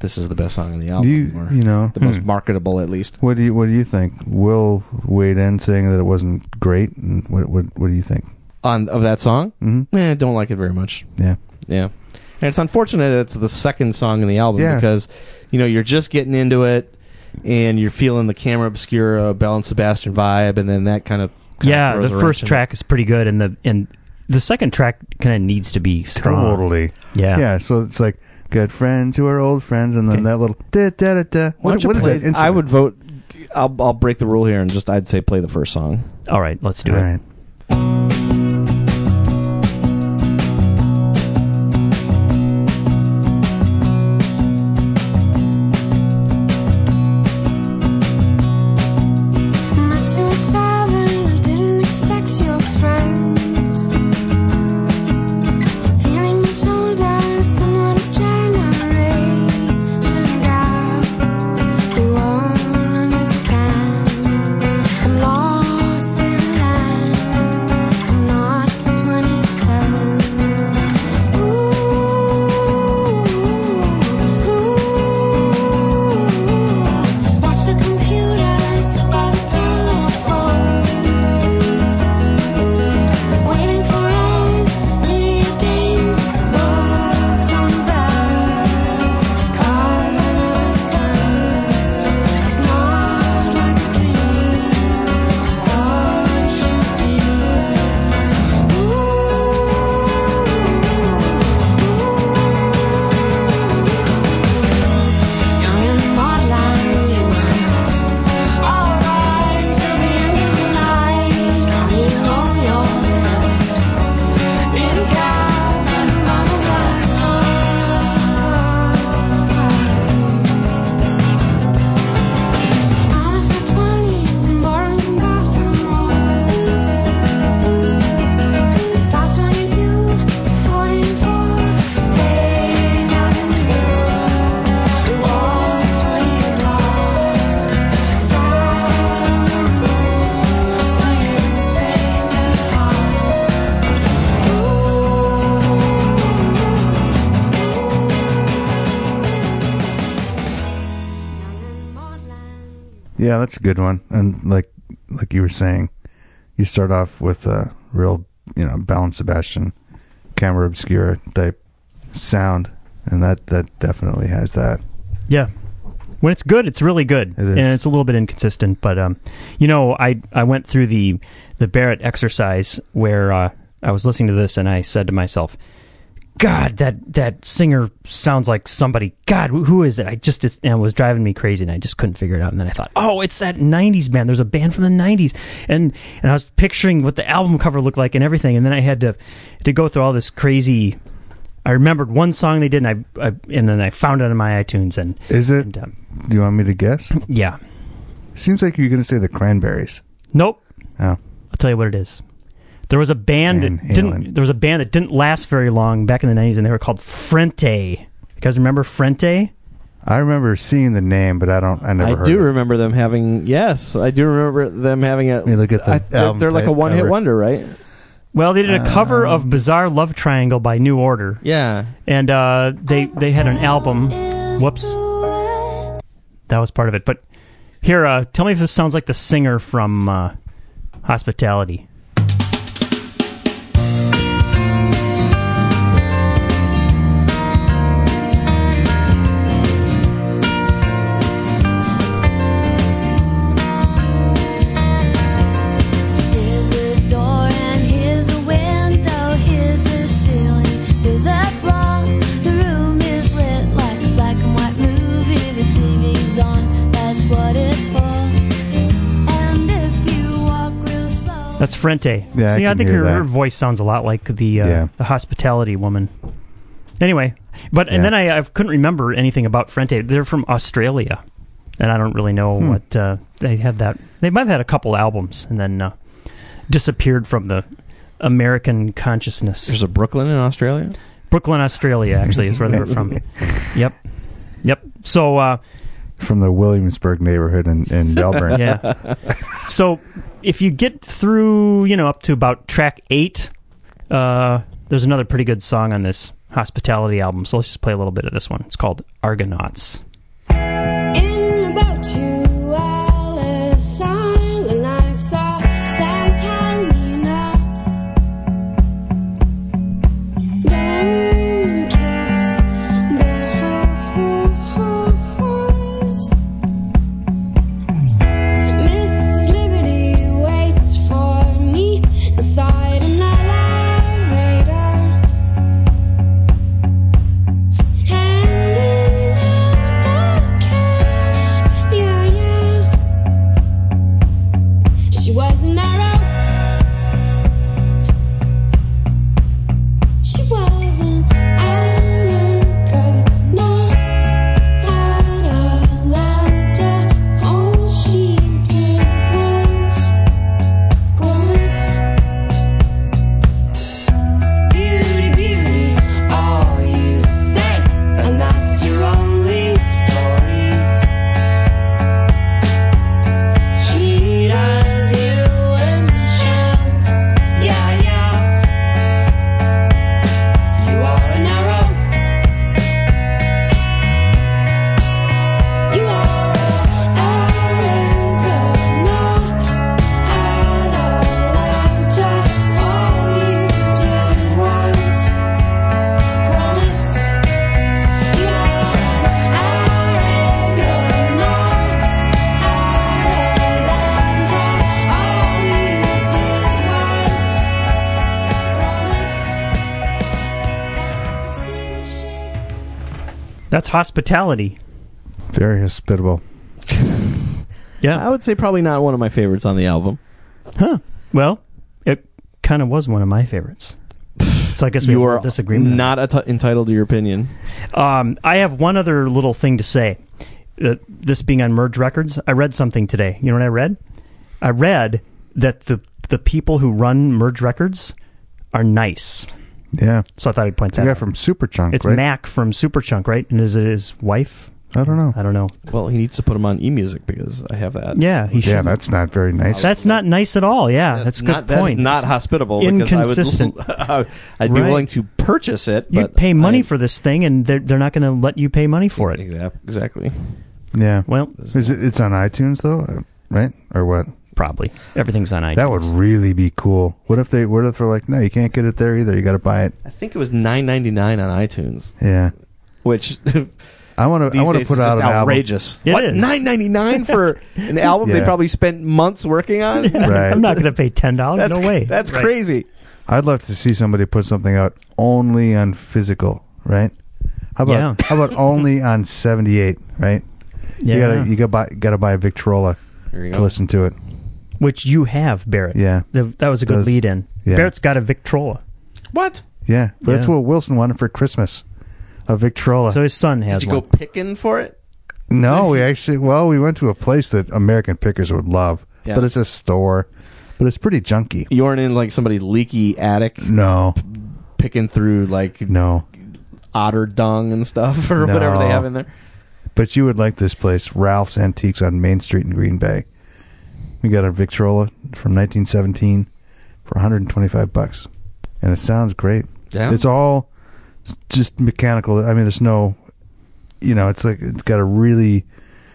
this is the best song on the Do album, or you know, the most marketable at least. what do you think? Will weighed in saying that it wasn't great, and what do you think? Of that song? Mm-hmm. Don't like it very much. Yeah. Yeah. And it's unfortunate that it's the second song in the album because, you're just getting into it and you're feeling the Camera Obscura, Belle and Sebastian vibe, and then that kind of the first track is pretty good, and the second track kind of needs to be strong. Totally. Yeah. So it's like good friends who are old friends, and then that little da da da da. What is it? I would vote. I'll break the rule here and I'd say play the first song. All right, let's do All it. right. Yeah, that's a good one. And like you were saying, you start off with a real, Belle and Sebastian, Camera Obscura type sound, and that definitely has that. Yeah. When it's good, it's really good. It is. And it's a little bit inconsistent, but I went through the Barrett exercise where I was listening to this and I said to myself, God, that singer sounds like somebody. God, who is it? And it was driving me crazy, and I just couldn't figure it out. And then I thought, oh, it's that 90s band. There's a band from the 90s. And I was picturing what the album cover looked like and everything. And then I had to go through all this crazy. I remembered one song they did, and then I found it on my iTunes. And is it? do you want me to guess? Yeah. Seems like you're going to say the Cranberries. Nope. Oh. I'll tell you what it is. There was a band that didn't last very long back in the 90s, and they were called Frente. You guys remember Frente? I remember seeing the name, but I never heard I do it. remember them having. Yes, I do remember them having a. I mean, look at the album they're like a one-hit wonder, right? Well, they did a cover of Bizarre Love Triangle by New Order. Yeah. And they had an album. Whoops. That was part of it. But here, tell me if this sounds like the singer from Hospitality. That's Frente. Yeah, see, I think her that. voice sounds a lot like the Hospitality woman. Anyway, and then I couldn't remember anything about Frente. They're from Australia, and I don't really know what they had. That they might have had a couple albums and then disappeared from the American consciousness. There's a Brooklyn in Australia. Brooklyn, Australia, actually, is where they were from. Yep. So. From the Williamsburg neighborhood in Melbourne. Yeah. So if you get through, up to about track 8, there's another pretty good song on this Hospitality album. So let's just play a little bit of this one. It's called Argonauts. In about 2 hours, silent, I saw Santa Lina. Don't kiss doors. Miss Liberty waits for me inside an elevator. Handing out the cash, yeah, yeah. She was an arrow. She was an Argonaut at Atlanta. All she did was promise. Beauty, beauty, all you say, and that's your only story. Treat as you enchant, yeah, yeah. You are an arrow. You are an Argonaut at Atlanta. All you did was promise. You are an Argonaut at Atlanta. All you did was promise. That's Hospitality. Very hospitable. Yeah. I would say probably not one of my favorites on the album. Huh. Well, it kind of was one of my favorites. So I guess we You have are a disagreement. not entitled to your opinion. I have one other little thing to say. This being on Merge Records, I read something today. You know what I read? I read that the people who run Merge Records are nice. Yeah. So I thought I'd point The that guy out. from Superchunk, It's right? Mac from Superchunk, right? And is it his wife? I don't know. I don't know. Well, he needs to put him on eMusic because I have that. Yeah, he Yeah, should. that's not very nice. That's not nice at all. Yeah, that's a good That is point. not hospitable. Inconsistent. Because I'd be Right. willing to purchase it. You But pay money for this thing, and they're not going to let you pay money for it. Exactly. Yeah. Well, It's on iTunes though, right? Or what? probably everything's on iTunes. That would really be cool. What if they're like, no, you can't get it there either. You got to buy it. I think it was $9.99 on iTunes, Yeah. which I want these to days put is out just an album. outrageous. It What, is. $9.99 for an album they Yeah. probably spent months working on? Right. I'm not going to pay $10. That's No way. That's Right. crazy. I'd love to see somebody put something out only on physical, right? How about only on 78, right? Yeah. You gotta buy a Victrola There you to go. listen to it. Which you have, Barrett. Yeah. That was a good Does- lead in. yeah. Barrett's got a Victrola. What? Yeah, but that's Yeah. what Wilson wanted for Christmas. A Victrola. So his son has Did you one. go picking for it? No, we went to a place that American pickers would love, Yeah. but it's a store. But it's pretty junky. You weren't in like somebody's leaky attic No, picking through like no. otter dung and stuff or No. whatever they have in there. But you would like this place, Ralph's Antiques on Main Street in Green Bay. We got a Victrola from 1917 for $125, and it sounds great. Yeah. It's all just mechanical. I mean, there's no, it's like it's got a really,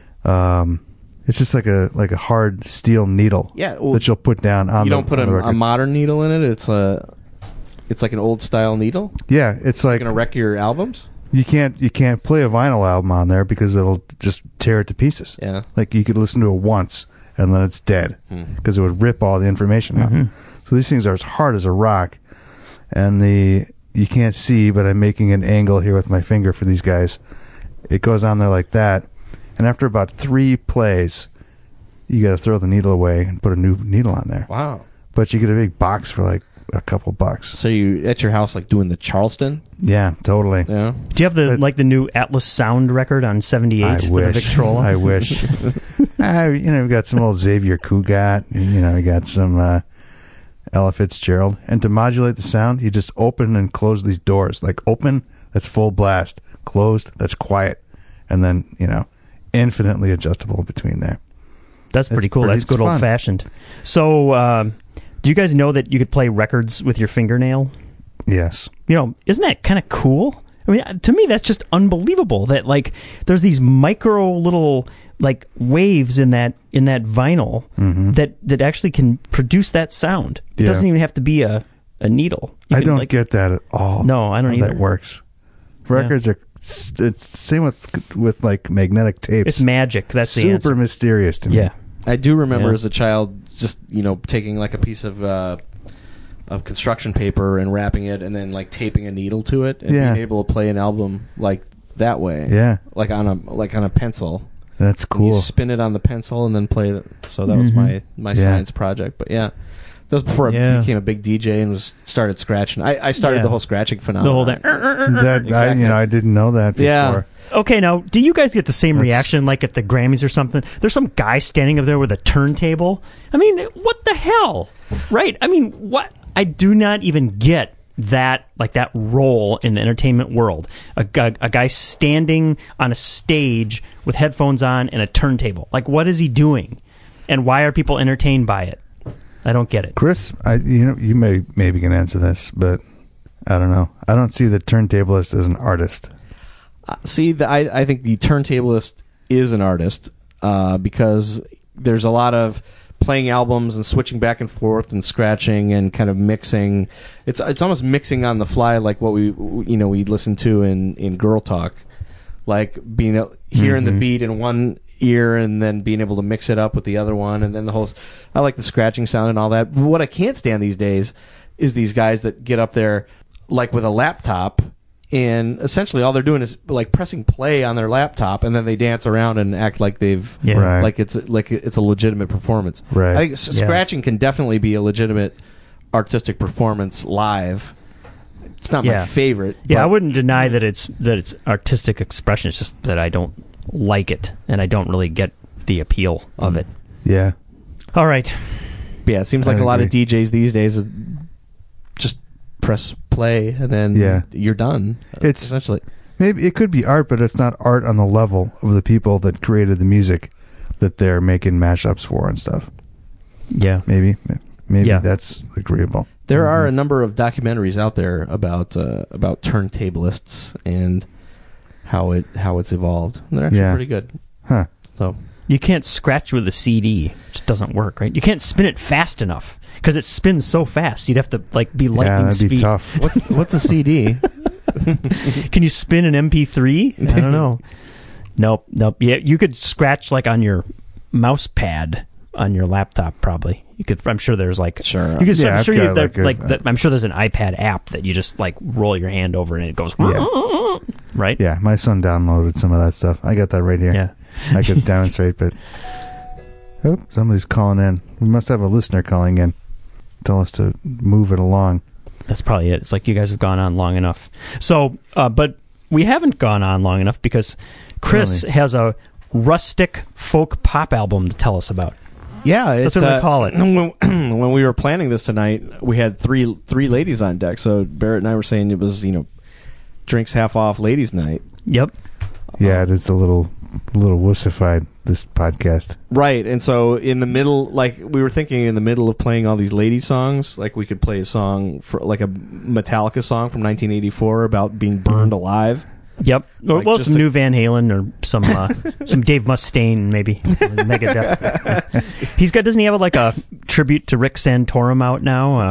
it's just like a hard steel needle. Yeah, well, that you'll put down on. You don't put on the a record. modern needle in it. It's like an old style needle. Yeah, it's like Gonna wreck your albums. you can't play a vinyl album on there because it'll just tear it to pieces. Yeah. Like you could listen to it once and then it's dead because it would rip all the information out. So these things are as hard as a rock, and you can't see, but I'm making an angle here with my finger for these guys. It goes on there like that, and after about 3 plays, you got to throw the needle away and put a new needle on there. Wow. But you get a big box for like a couple bucks. So you at your house like doing the Charleston? Yeah, totally. Yeah. Do you have the new Atlas Sound record on 78 I for wish. the Victrola? I wish. We got some old Xavier Cugat. We got some Ella Fitzgerald. And to modulate the sound, you just open and close these doors. Like open, that's full blast. Closed, that's quiet. And then, infinitely adjustable between there. That's pretty It's cool. pretty- That's it's good fun. old-fashioned. So, do you guys know that you could play records with your fingernail? Yes. You know, isn't that kind of cool? I mean, to me, that's just unbelievable that, like, there's these micro little, like, waves in that vinyl that actually can produce that sound. It doesn't even have to be a needle. I don't get that at all. No, I don't how either. that works. Records are, it's same with like magnetic tapes. It's magic. That's the answer. Super mysterious to me. Yeah. I do remember as a child just, taking like a piece of construction paper and wrapping it and then like taping a needle to it and being able to play an album like that way. Yeah. Like on a pencil. That's And cool. you spin it on the pencil and then play it. So that was my science project. But yeah. That was before I became a big DJ and started scratching. I started the whole scratching phenomenon. The whole Exactly. I didn't know that before. Yeah. Okay, now, do you guys get the same reaction like at the Grammys or something? There's some guy standing up there with a turntable. I mean, what the hell? Right? I mean, what? I do not even get that, like, that role in the entertainment world. A guy standing on a stage with headphones on and a turntable. Like, what is he doing? And why are people entertained by it? I don't get it. Chris, you maybe can answer this, but I don't know. I don't see the turntablist as an artist. I think the turntablist is an artist because there's a lot of playing albums and switching back and forth and scratching and kind of mixing. It's almost mixing on the fly, like what we listen to in Girl Talk, like being hearing the beat in one ear and then being able to mix it up with the other one, and then the whole. I like the scratching sound and all that. But what I can't stand these days is these guys that get up there like with a laptop. And essentially, all they're doing is like pressing play on their laptop, and then they dance around and act like like it's a legitimate performance. Right. I think scratching can definitely be a legitimate artistic performance live. It's not my favorite. Yeah, I wouldn't deny that it's artistic expression. It's just that I don't like it, and I don't really get the appeal of it. Yeah. All right. Yeah, it seems like a lot of DJs these days just press play and then you're done. It's essentially maybe it could be art, but it's not art on the level of the people that created the music that they're making mashups for and stuff. Yeah, maybe that's agreeable. There are a number of documentaries out there about turntablists and how it's evolved. And they're actually pretty good. Huh. So you can't scratch with a CD; it just doesn't work, right? You can't spin it fast enough because it spins so fast. You'd have to like be lightning that'd speed. be tough. What's a CD? Can you spin an MP3? I don't know. Nope. Yeah, you could scratch like on your mouse pad on your laptop. Probably you could. I'm sure there's like sure. You could. Yeah, I'm sure I've you got like I'm sure there's an iPad app that you just like roll your hand over and it goes. Right. Yeah, my son downloaded some of that stuff. I got that right here. Yeah. I could demonstrate, but somebody's calling in. We must have a listener calling in. Tell us to move it along. That's probably it. It's like you guys have gone on long enough. So, but we haven't gone on long enough because Chris has a rustic folk pop album to tell us about. Yeah, that's what they call it. When we were planning this tonight, we had three ladies on deck. So Barrett and I were saying it was drinks half off ladies night. Yep. Yeah, it is a little wussified, this podcast. Right, and so in the middle, like we were thinking in the middle of playing all these lady songs, like we could play a song for like a Metallica song from 1984 about being burned alive. Yep. Or, Like well, just some new Van Halen or some Dave Mustaine maybe. Megadeth. Doesn't he have like a tribute to Rick Santorum out now?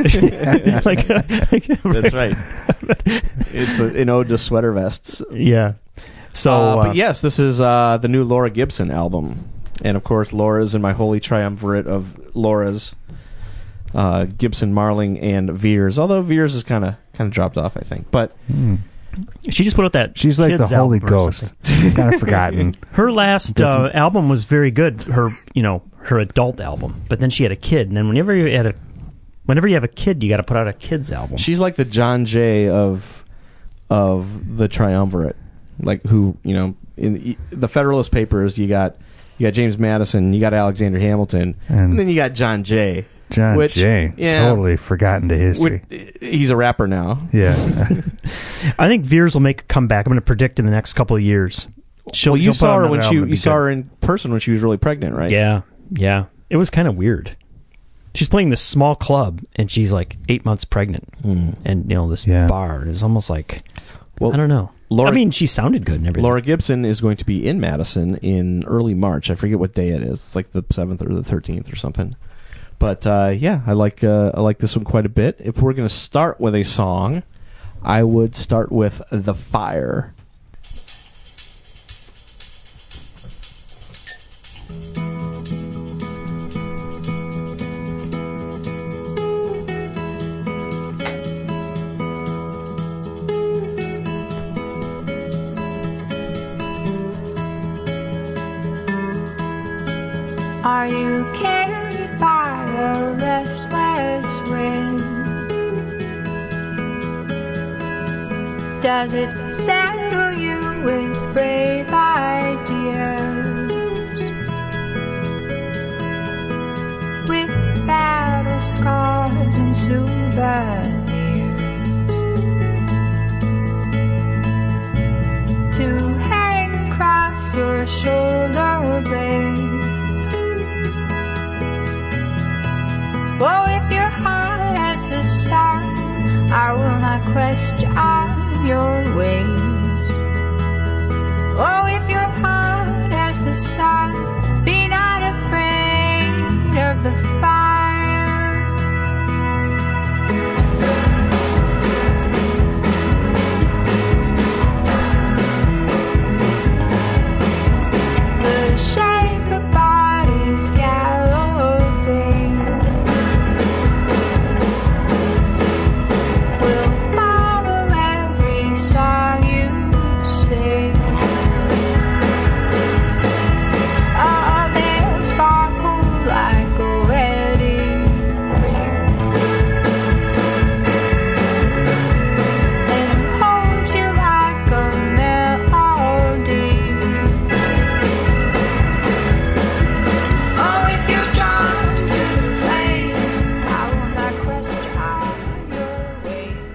That's right. It's an ode to sweater vests. Yeah. So, but yes, this is the new Laura Gibson album, and of course, Laura's in my holy triumvirate of Laura's, Gibson, Marling, and Veers. Although Veers is kind of dropped off, I think. But she just put out that she's like the Holy album or Ghost, kind of forgotten. Her last album was very good. Her adult album, but then she had a kid, and then whenever you have a kid, you got to put out a kid's album. She's like the John Jay of the triumvirate. Like who, in the Federalist Papers, you got James Madison, you got Alexander Hamilton, and then you got John Jay. John Jay, totally forgotten to history. He's a rapper now. Yeah. I think Veers will make a comeback. I'm going to predict in the next couple of years. You saw her when you saw her in person when she was really pregnant, right? Yeah. It was kind of weird. she's playing this small club, and she's like 8 months pregnant, and this bar is almost like, I don't know. She sounded good and everything. Laura Gibson is going to be in Madison in early March. I forget what day it is. It's like the 7th or the 13th or something. But I like this one quite a bit. If we're going to start with a song, I would start with The Fire. Are you carried by a restless wind? Does it saddle you with brave ideas? With battle scars and souvenirs to hang across your shoulder blades? Oh, if your heart has the sun, I will not question your ways. Oh, if your heart has the sun, be not afraid of the fire. The shape of bodies galloping will follow every song you sing. Oh, they sparkle like a wedding ring and hold you like a melody. Oh, if you're drawn to the flame, I will not question your ways.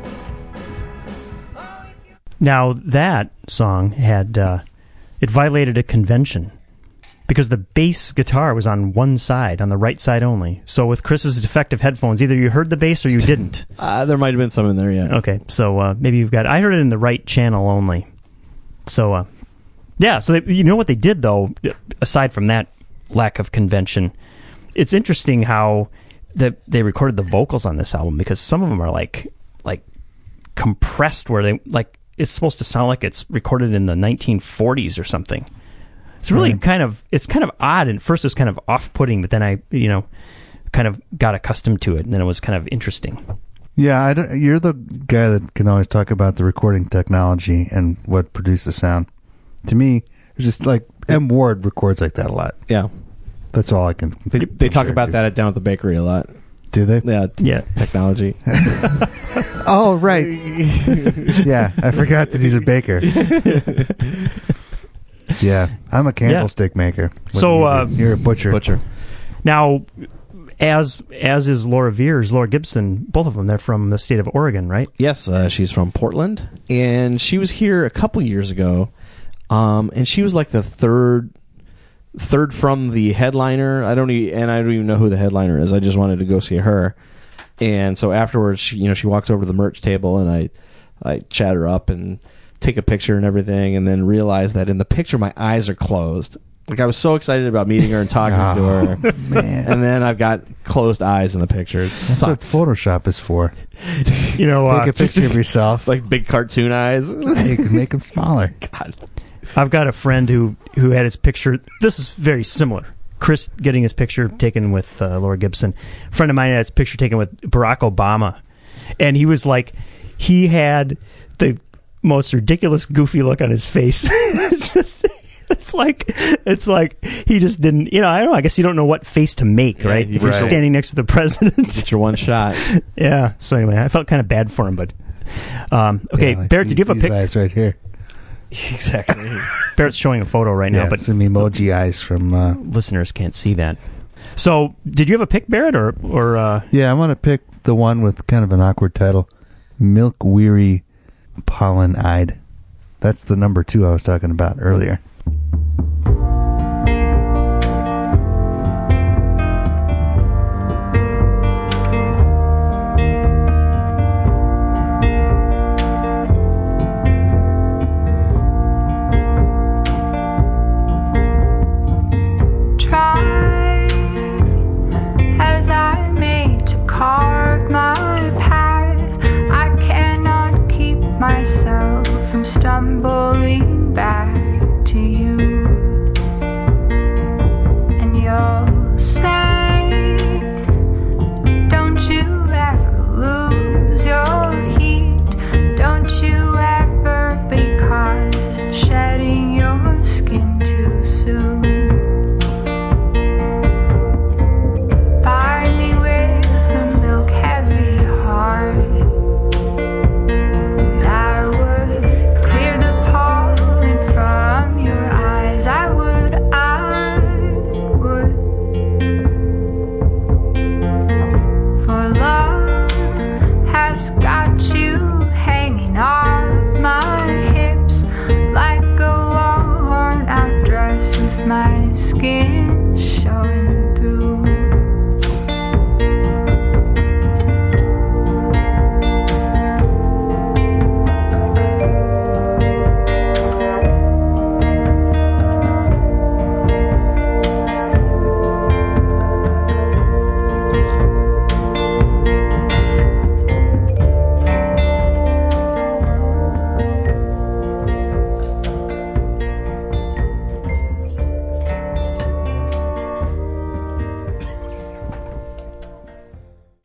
Oh, if you Now, that song had, it violated a convention because the bass guitar was on one side, on the right side only. So with Chris's defective headphones, either you heard the bass or you didn't. There might have been some in there, yeah. Okay, so maybe you've got... I heard it in the right channel only. So, so you know what they did, though, aside from that lack of convention? It's interesting how they recorded the vocals on this album, because some of them are like compressed, where they... like it's supposed to sound like it's recorded in the 1940s or something. It's really kind of odd. And at first it was kind of off-putting, but then I, kind of got accustomed to it, and then it was kind of interesting. Yeah, you're the guy that can always talk about the recording technology and what produced the sound. To me, it's just like M. Ward records like that a lot. Yeah. That's all I can think. They talk about that down at the bakery a lot. Do they? Yeah. Technology. Oh, right. Yeah, I forgot that he's a baker. Yeah, I'm a candlestick maker. So you're a butcher. Now, as is Laura Gibson, both of them, they're from the state of Oregon, right? Yes, she's from Portland, and she was here a couple years ago, and she was like the third from the headliner. I don't even know who the headliner is. I just wanted to go see her, and so afterwards, she walks over to the merch table, and I chat her up and take a picture and everything, and then realize that in the picture my eyes are closed. Like, I was so excited about meeting her and talking to her, man. And then I've got closed eyes in the picture. It That's sucks. what Photoshop is for. Take a picture of yourself. Like big cartoon eyes. You can make them smaller. God. I've got a friend who had his picture. This is very similar. Chris getting his picture taken with Laura Gibson. A friend of mine had his picture taken with Barack Obama, and he was like, he had the most ridiculous, goofy look on his face. It's like he just didn't. I don't know. I guess you don't know what face to make, right? If you're standing next to the president, it's your one shot. Yeah. So anyway, I felt kind of bad for him, but okay. Yeah, Barrett, did you have a pic? eyes right here. Exactly. Barrett's showing a photo right now, but some emoji eyes from listeners can't see that. So, did you have a pick, Barrett, or? Yeah, I'm gonna pick the one with kind of an awkward title, Milk Weary Pollen-Eyed. That's the number 2 I was talking about earlier.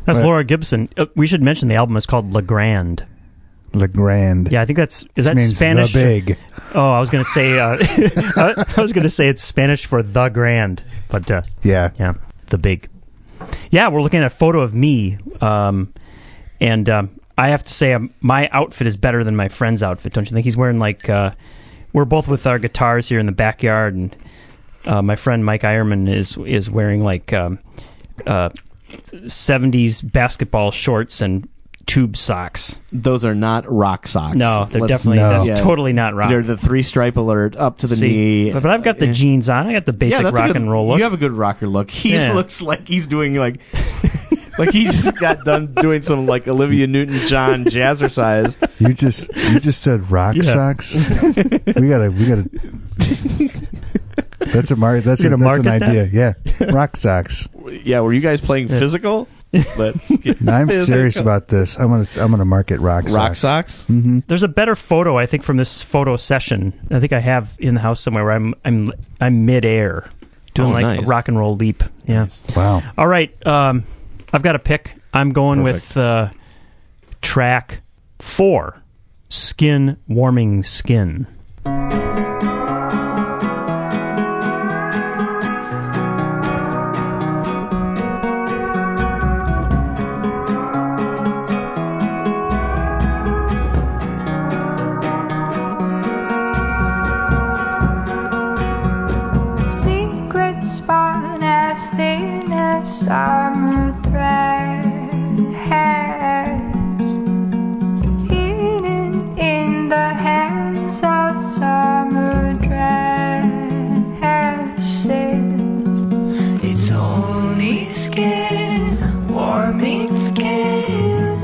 That's Right. Laura Gibson. We should mention the album is called Le Grand. Le Grand. Yeah, I think is that means Spanish? the big. Oh, I was going to say I was going to say it's Spanish for the grand, but Yeah. the big. Yeah, we're looking at a photo of me, and I have to say my outfit is better than my friend's outfit. Don't you think? He's wearing we're both with our guitars here in the backyard, and my friend Mike Eierman is wearing 70s basketball shorts and tube socks. Those are not rock socks. No, they're That's totally not rock. They're the 3-stripe alert up to the knee. But I've got the jeans on. I got the basic that's a rock good- and roll look. You have a good rocker look. He looks like he's doing like he just got done doing some Olivia Newton-John jazzercise. You just said rock socks. we gotta. That's an idea. Yeah, rock socks. Yeah, were you guys playing physical? Let's get I'm physical. serious about this. I'm gonna market rock socks. Rock socks? Mm-hmm. There's a better photo, I think, from this photo session. I think I have in the house somewhere where I'm midair doing nice. a rock and roll leap. Yeah. Nice. Wow. All right. I've got a pick. I'm going with track 4, Skin Warming Skin. Secret spun as thin as summer threads, hidden in the hands of summer dresses. It's only skin, warming skin,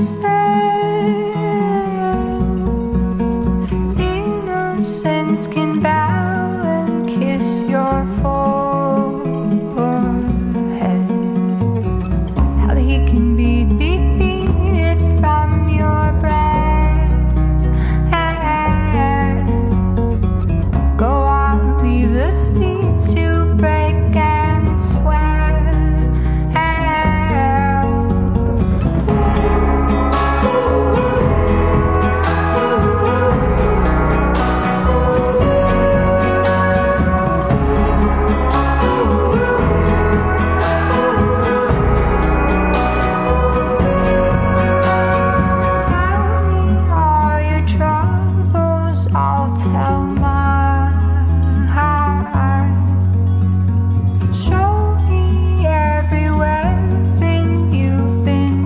innocence can bow and kiss your forehead. How he can be defeated from your breath. Go on, leave the seeds to break and swell. Tell me all your troubles, I'll tell mine. Show me every weapon you've been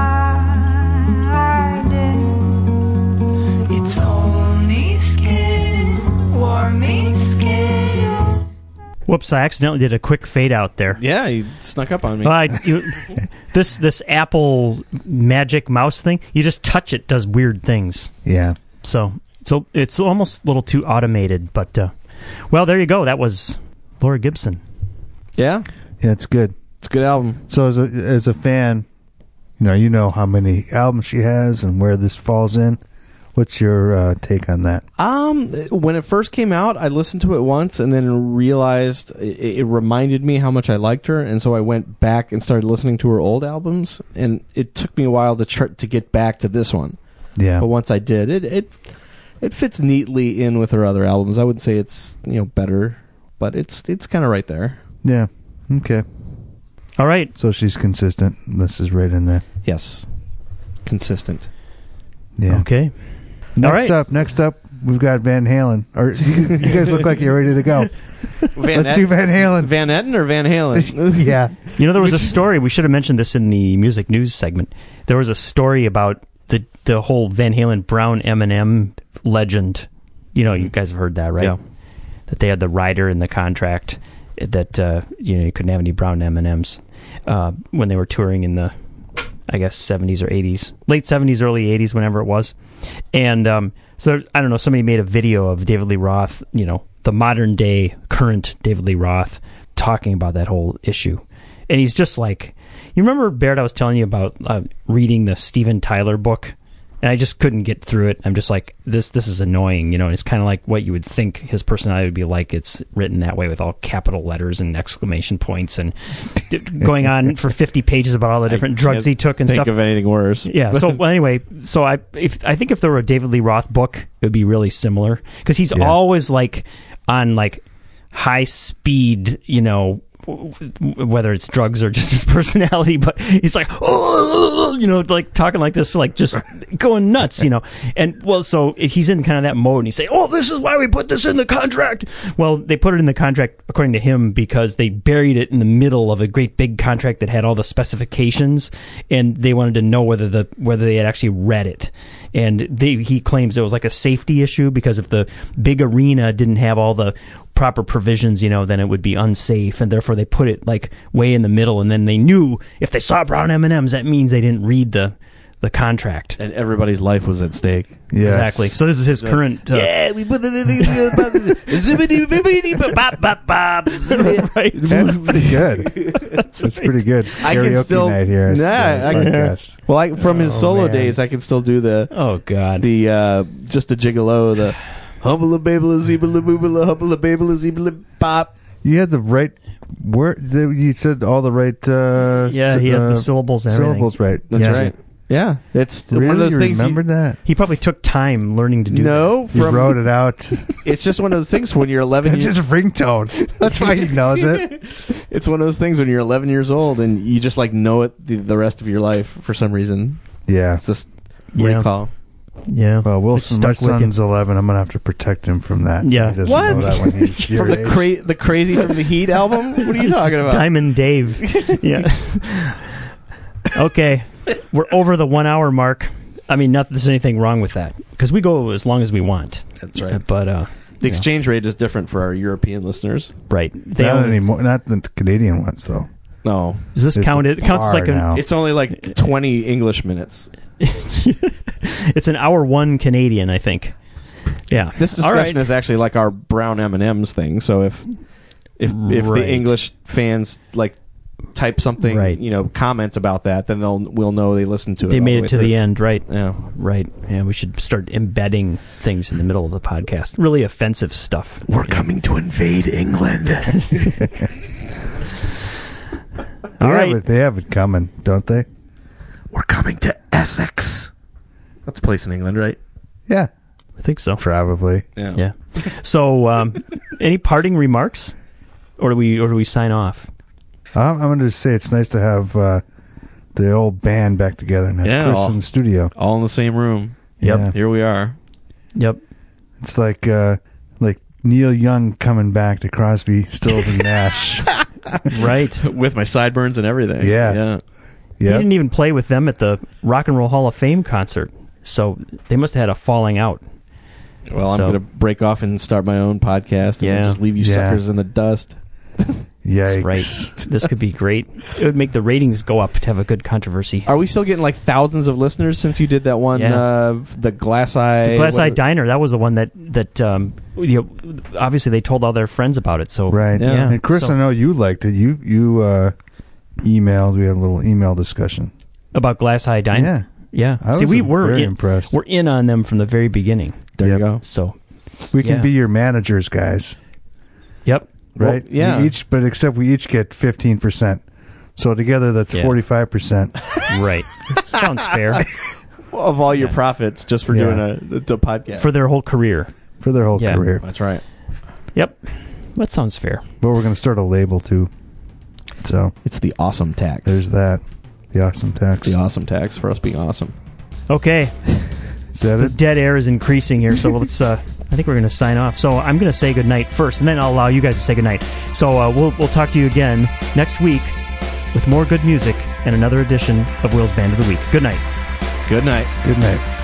hiding. It's only skin, warming skin. Whoops, I accidentally did a quick fade out there. Yeah, you snuck up on me. This Apple Magic Mouse thing, you just touch it, does weird things. Yeah. So it's almost a little too automated, but well, there you go. That was Laura Gibson. Yeah, Yeah, it's good. it's a good album. So as a fan, you know how many albums she has and where this falls in. What's your take on that? When it first came out, I listened to it once and then realized it reminded me how much I liked her, and so I went back and started listening to her old albums, and it took me a while to get back to this one. Yeah. But once I did, it fits neatly in with her other albums. I wouldn't say it's better, but it's kind of right there. Yeah. Okay. All right. So she's consistent. This is right in there. Yes, consistent. Yeah. Okay. Next up, we've got Van Halen. Or you guys look like you're ready to go. Let's do Van Halen. Van Etten or Van Halen? Yeah. There was a story. We should have mentioned this in the music news segment. There was a story about the whole Van Halen Brown M&M legend. You guys have heard that, right? Yeah. That they had the rider in the contract that you couldn't have any brown M&Ms when they were touring in the, I guess, 70s or 80s, late 70s, early 80s, whenever it was. And so I don't know, somebody made a video of David Lee Roth, the modern day current David Lee Roth, talking about that whole issue. And he's just like, you remember, Baird, I was telling you about reading the Steven Tyler book And I just couldn't get through it. I'm just like, this is annoying, and it's kind of like what you would think his personality would be like. It's written that way with all capital letters and exclamation points and going on for 50 pages about all the different drugs he took and think stuff. of anything worse. Yeah. So anyway, I think if there were a David Lee Roth book, it would be really similar because he's always like on like high speed, whether it's drugs or just his personality, but he's like, like talking like this, like just going nuts, And well, so he's in kind of that mode, and he's saying, "Oh, this is why we put this in the contract." Well, they put it in the contract, according to him, because they buried it in the middle of a great big contract that had all the specifications, and they wanted to know whether they had actually read it. And he claims it was like a safety issue because if the big arena didn't have all the proper provisions, then it would be unsafe, and therefore they put it like way in the middle. And then they knew if they saw brown M&Ms, that means they didn't read the the contract. And everybody's life was at stake. Yes. Exactly. So this is his current... yeah, we put the... right. That's pretty good. That's pretty good. I can still... night here. Well, from his solo days, I can still do the... Oh, God. The, just a gigolo, the... Humble babel zebla boobla humble babel zebla pop. You had the right word. You said all the right. Yeah, he had the syllables and everything. Syllables right. That's Yeah. right. Yeah, it's Really? one of those You things. remembered that? He probably took time learning to do No, You from wrote it out. it's just one of those things when you're 11. That's his ringtone. That's why he knows it. It's one of those things when you're 11 years old and you just like know it the rest of your life for some reason. Yeah. It's just Yeah. recall. that. Yeah. Well, Wilson, my It's stuck with son's 11. I'm gonna have to protect him from that. Yeah. So he doesn't What? know that when he's your From age. the Crazy from the Heat album? What are you talking about? Diamond Dave. Yeah. Okay. We're over the 1 hour mark. I mean, not that there's anything wrong with that because we go as long as we want. That's right. But The exchange rate is different for our European listeners. right. They Not only, anymore. Not the Canadian ones, though. No. does this It's count? a It counts as bar like a, now. It's only like 20 English minutes. it's an hour one Canadian, I think. Yeah. This All discussion right. is actually like our brown M&Ms thing. So if Right. the English fans like type something, Right. comment about that, then we'll know they listened to it. They all made way it to through. the end, right? Yeah. Right. Yeah, we should start embedding things in the middle of the podcast. Really offensive stuff. We're coming to invade England. They have it coming, don't they? We're coming to Essex. That's a place in England, right? Yeah, I think so. probably. Yeah. So, any parting remarks, or do we sign off? I'm going to say it's nice to have the old band back together and have Yeah, Chris all- in the studio. All in the same room. Yep. Yeah. Here we are. Yep. It's like Neil Young coming back to Crosby, Stills, and Nash. Right. With my sideburns and everything. Yeah. He Yep. didn't even play with them at the Rock and Roll Hall of Fame concert, so they must have had a falling out. Well, I'm So- going to break off and start my own podcast and Yeah. just leave you Yeah. suckers in the dust. Yikes. That's right. This could be great. It would make the ratings go up to have a good controversy. Are we still getting like thousands of listeners since you did that one, Yeah. the Glass Eye? The Glass Eye what- Diner, that was the one that obviously they told all their friends about it. So Right. Yeah. And Chris, So- I know you liked it. You emailed. We had a little email discussion. about Glass Eye Diner. Yeah. Yeah. I See, was we were very in, impressed. we're in on them from the very beginning. There Yep. you go. So, We can Yeah. be your managers, guys. yep. Right? Well, yeah. Except we each get 15%. So together that's Yeah. 45%. Right. Sounds fair Of all your Yeah. profits just for Yeah. doing a podcast. for their whole career. For their whole Yeah. career. That's right. Yep. That sounds fair. But we're going to start a label too. So It's the awesome tax. there's that. The awesome tax. the awesome tax for us being awesome. Okay. Is that The it? dead air is increasing here, so let's. I think we're going to sign off. So I'm going to say goodnight first, and then I'll allow you guys to say goodnight. So we'll talk to you again next week with more good music and another edition of Will's Band of the Week. Good night. Good night. Good night.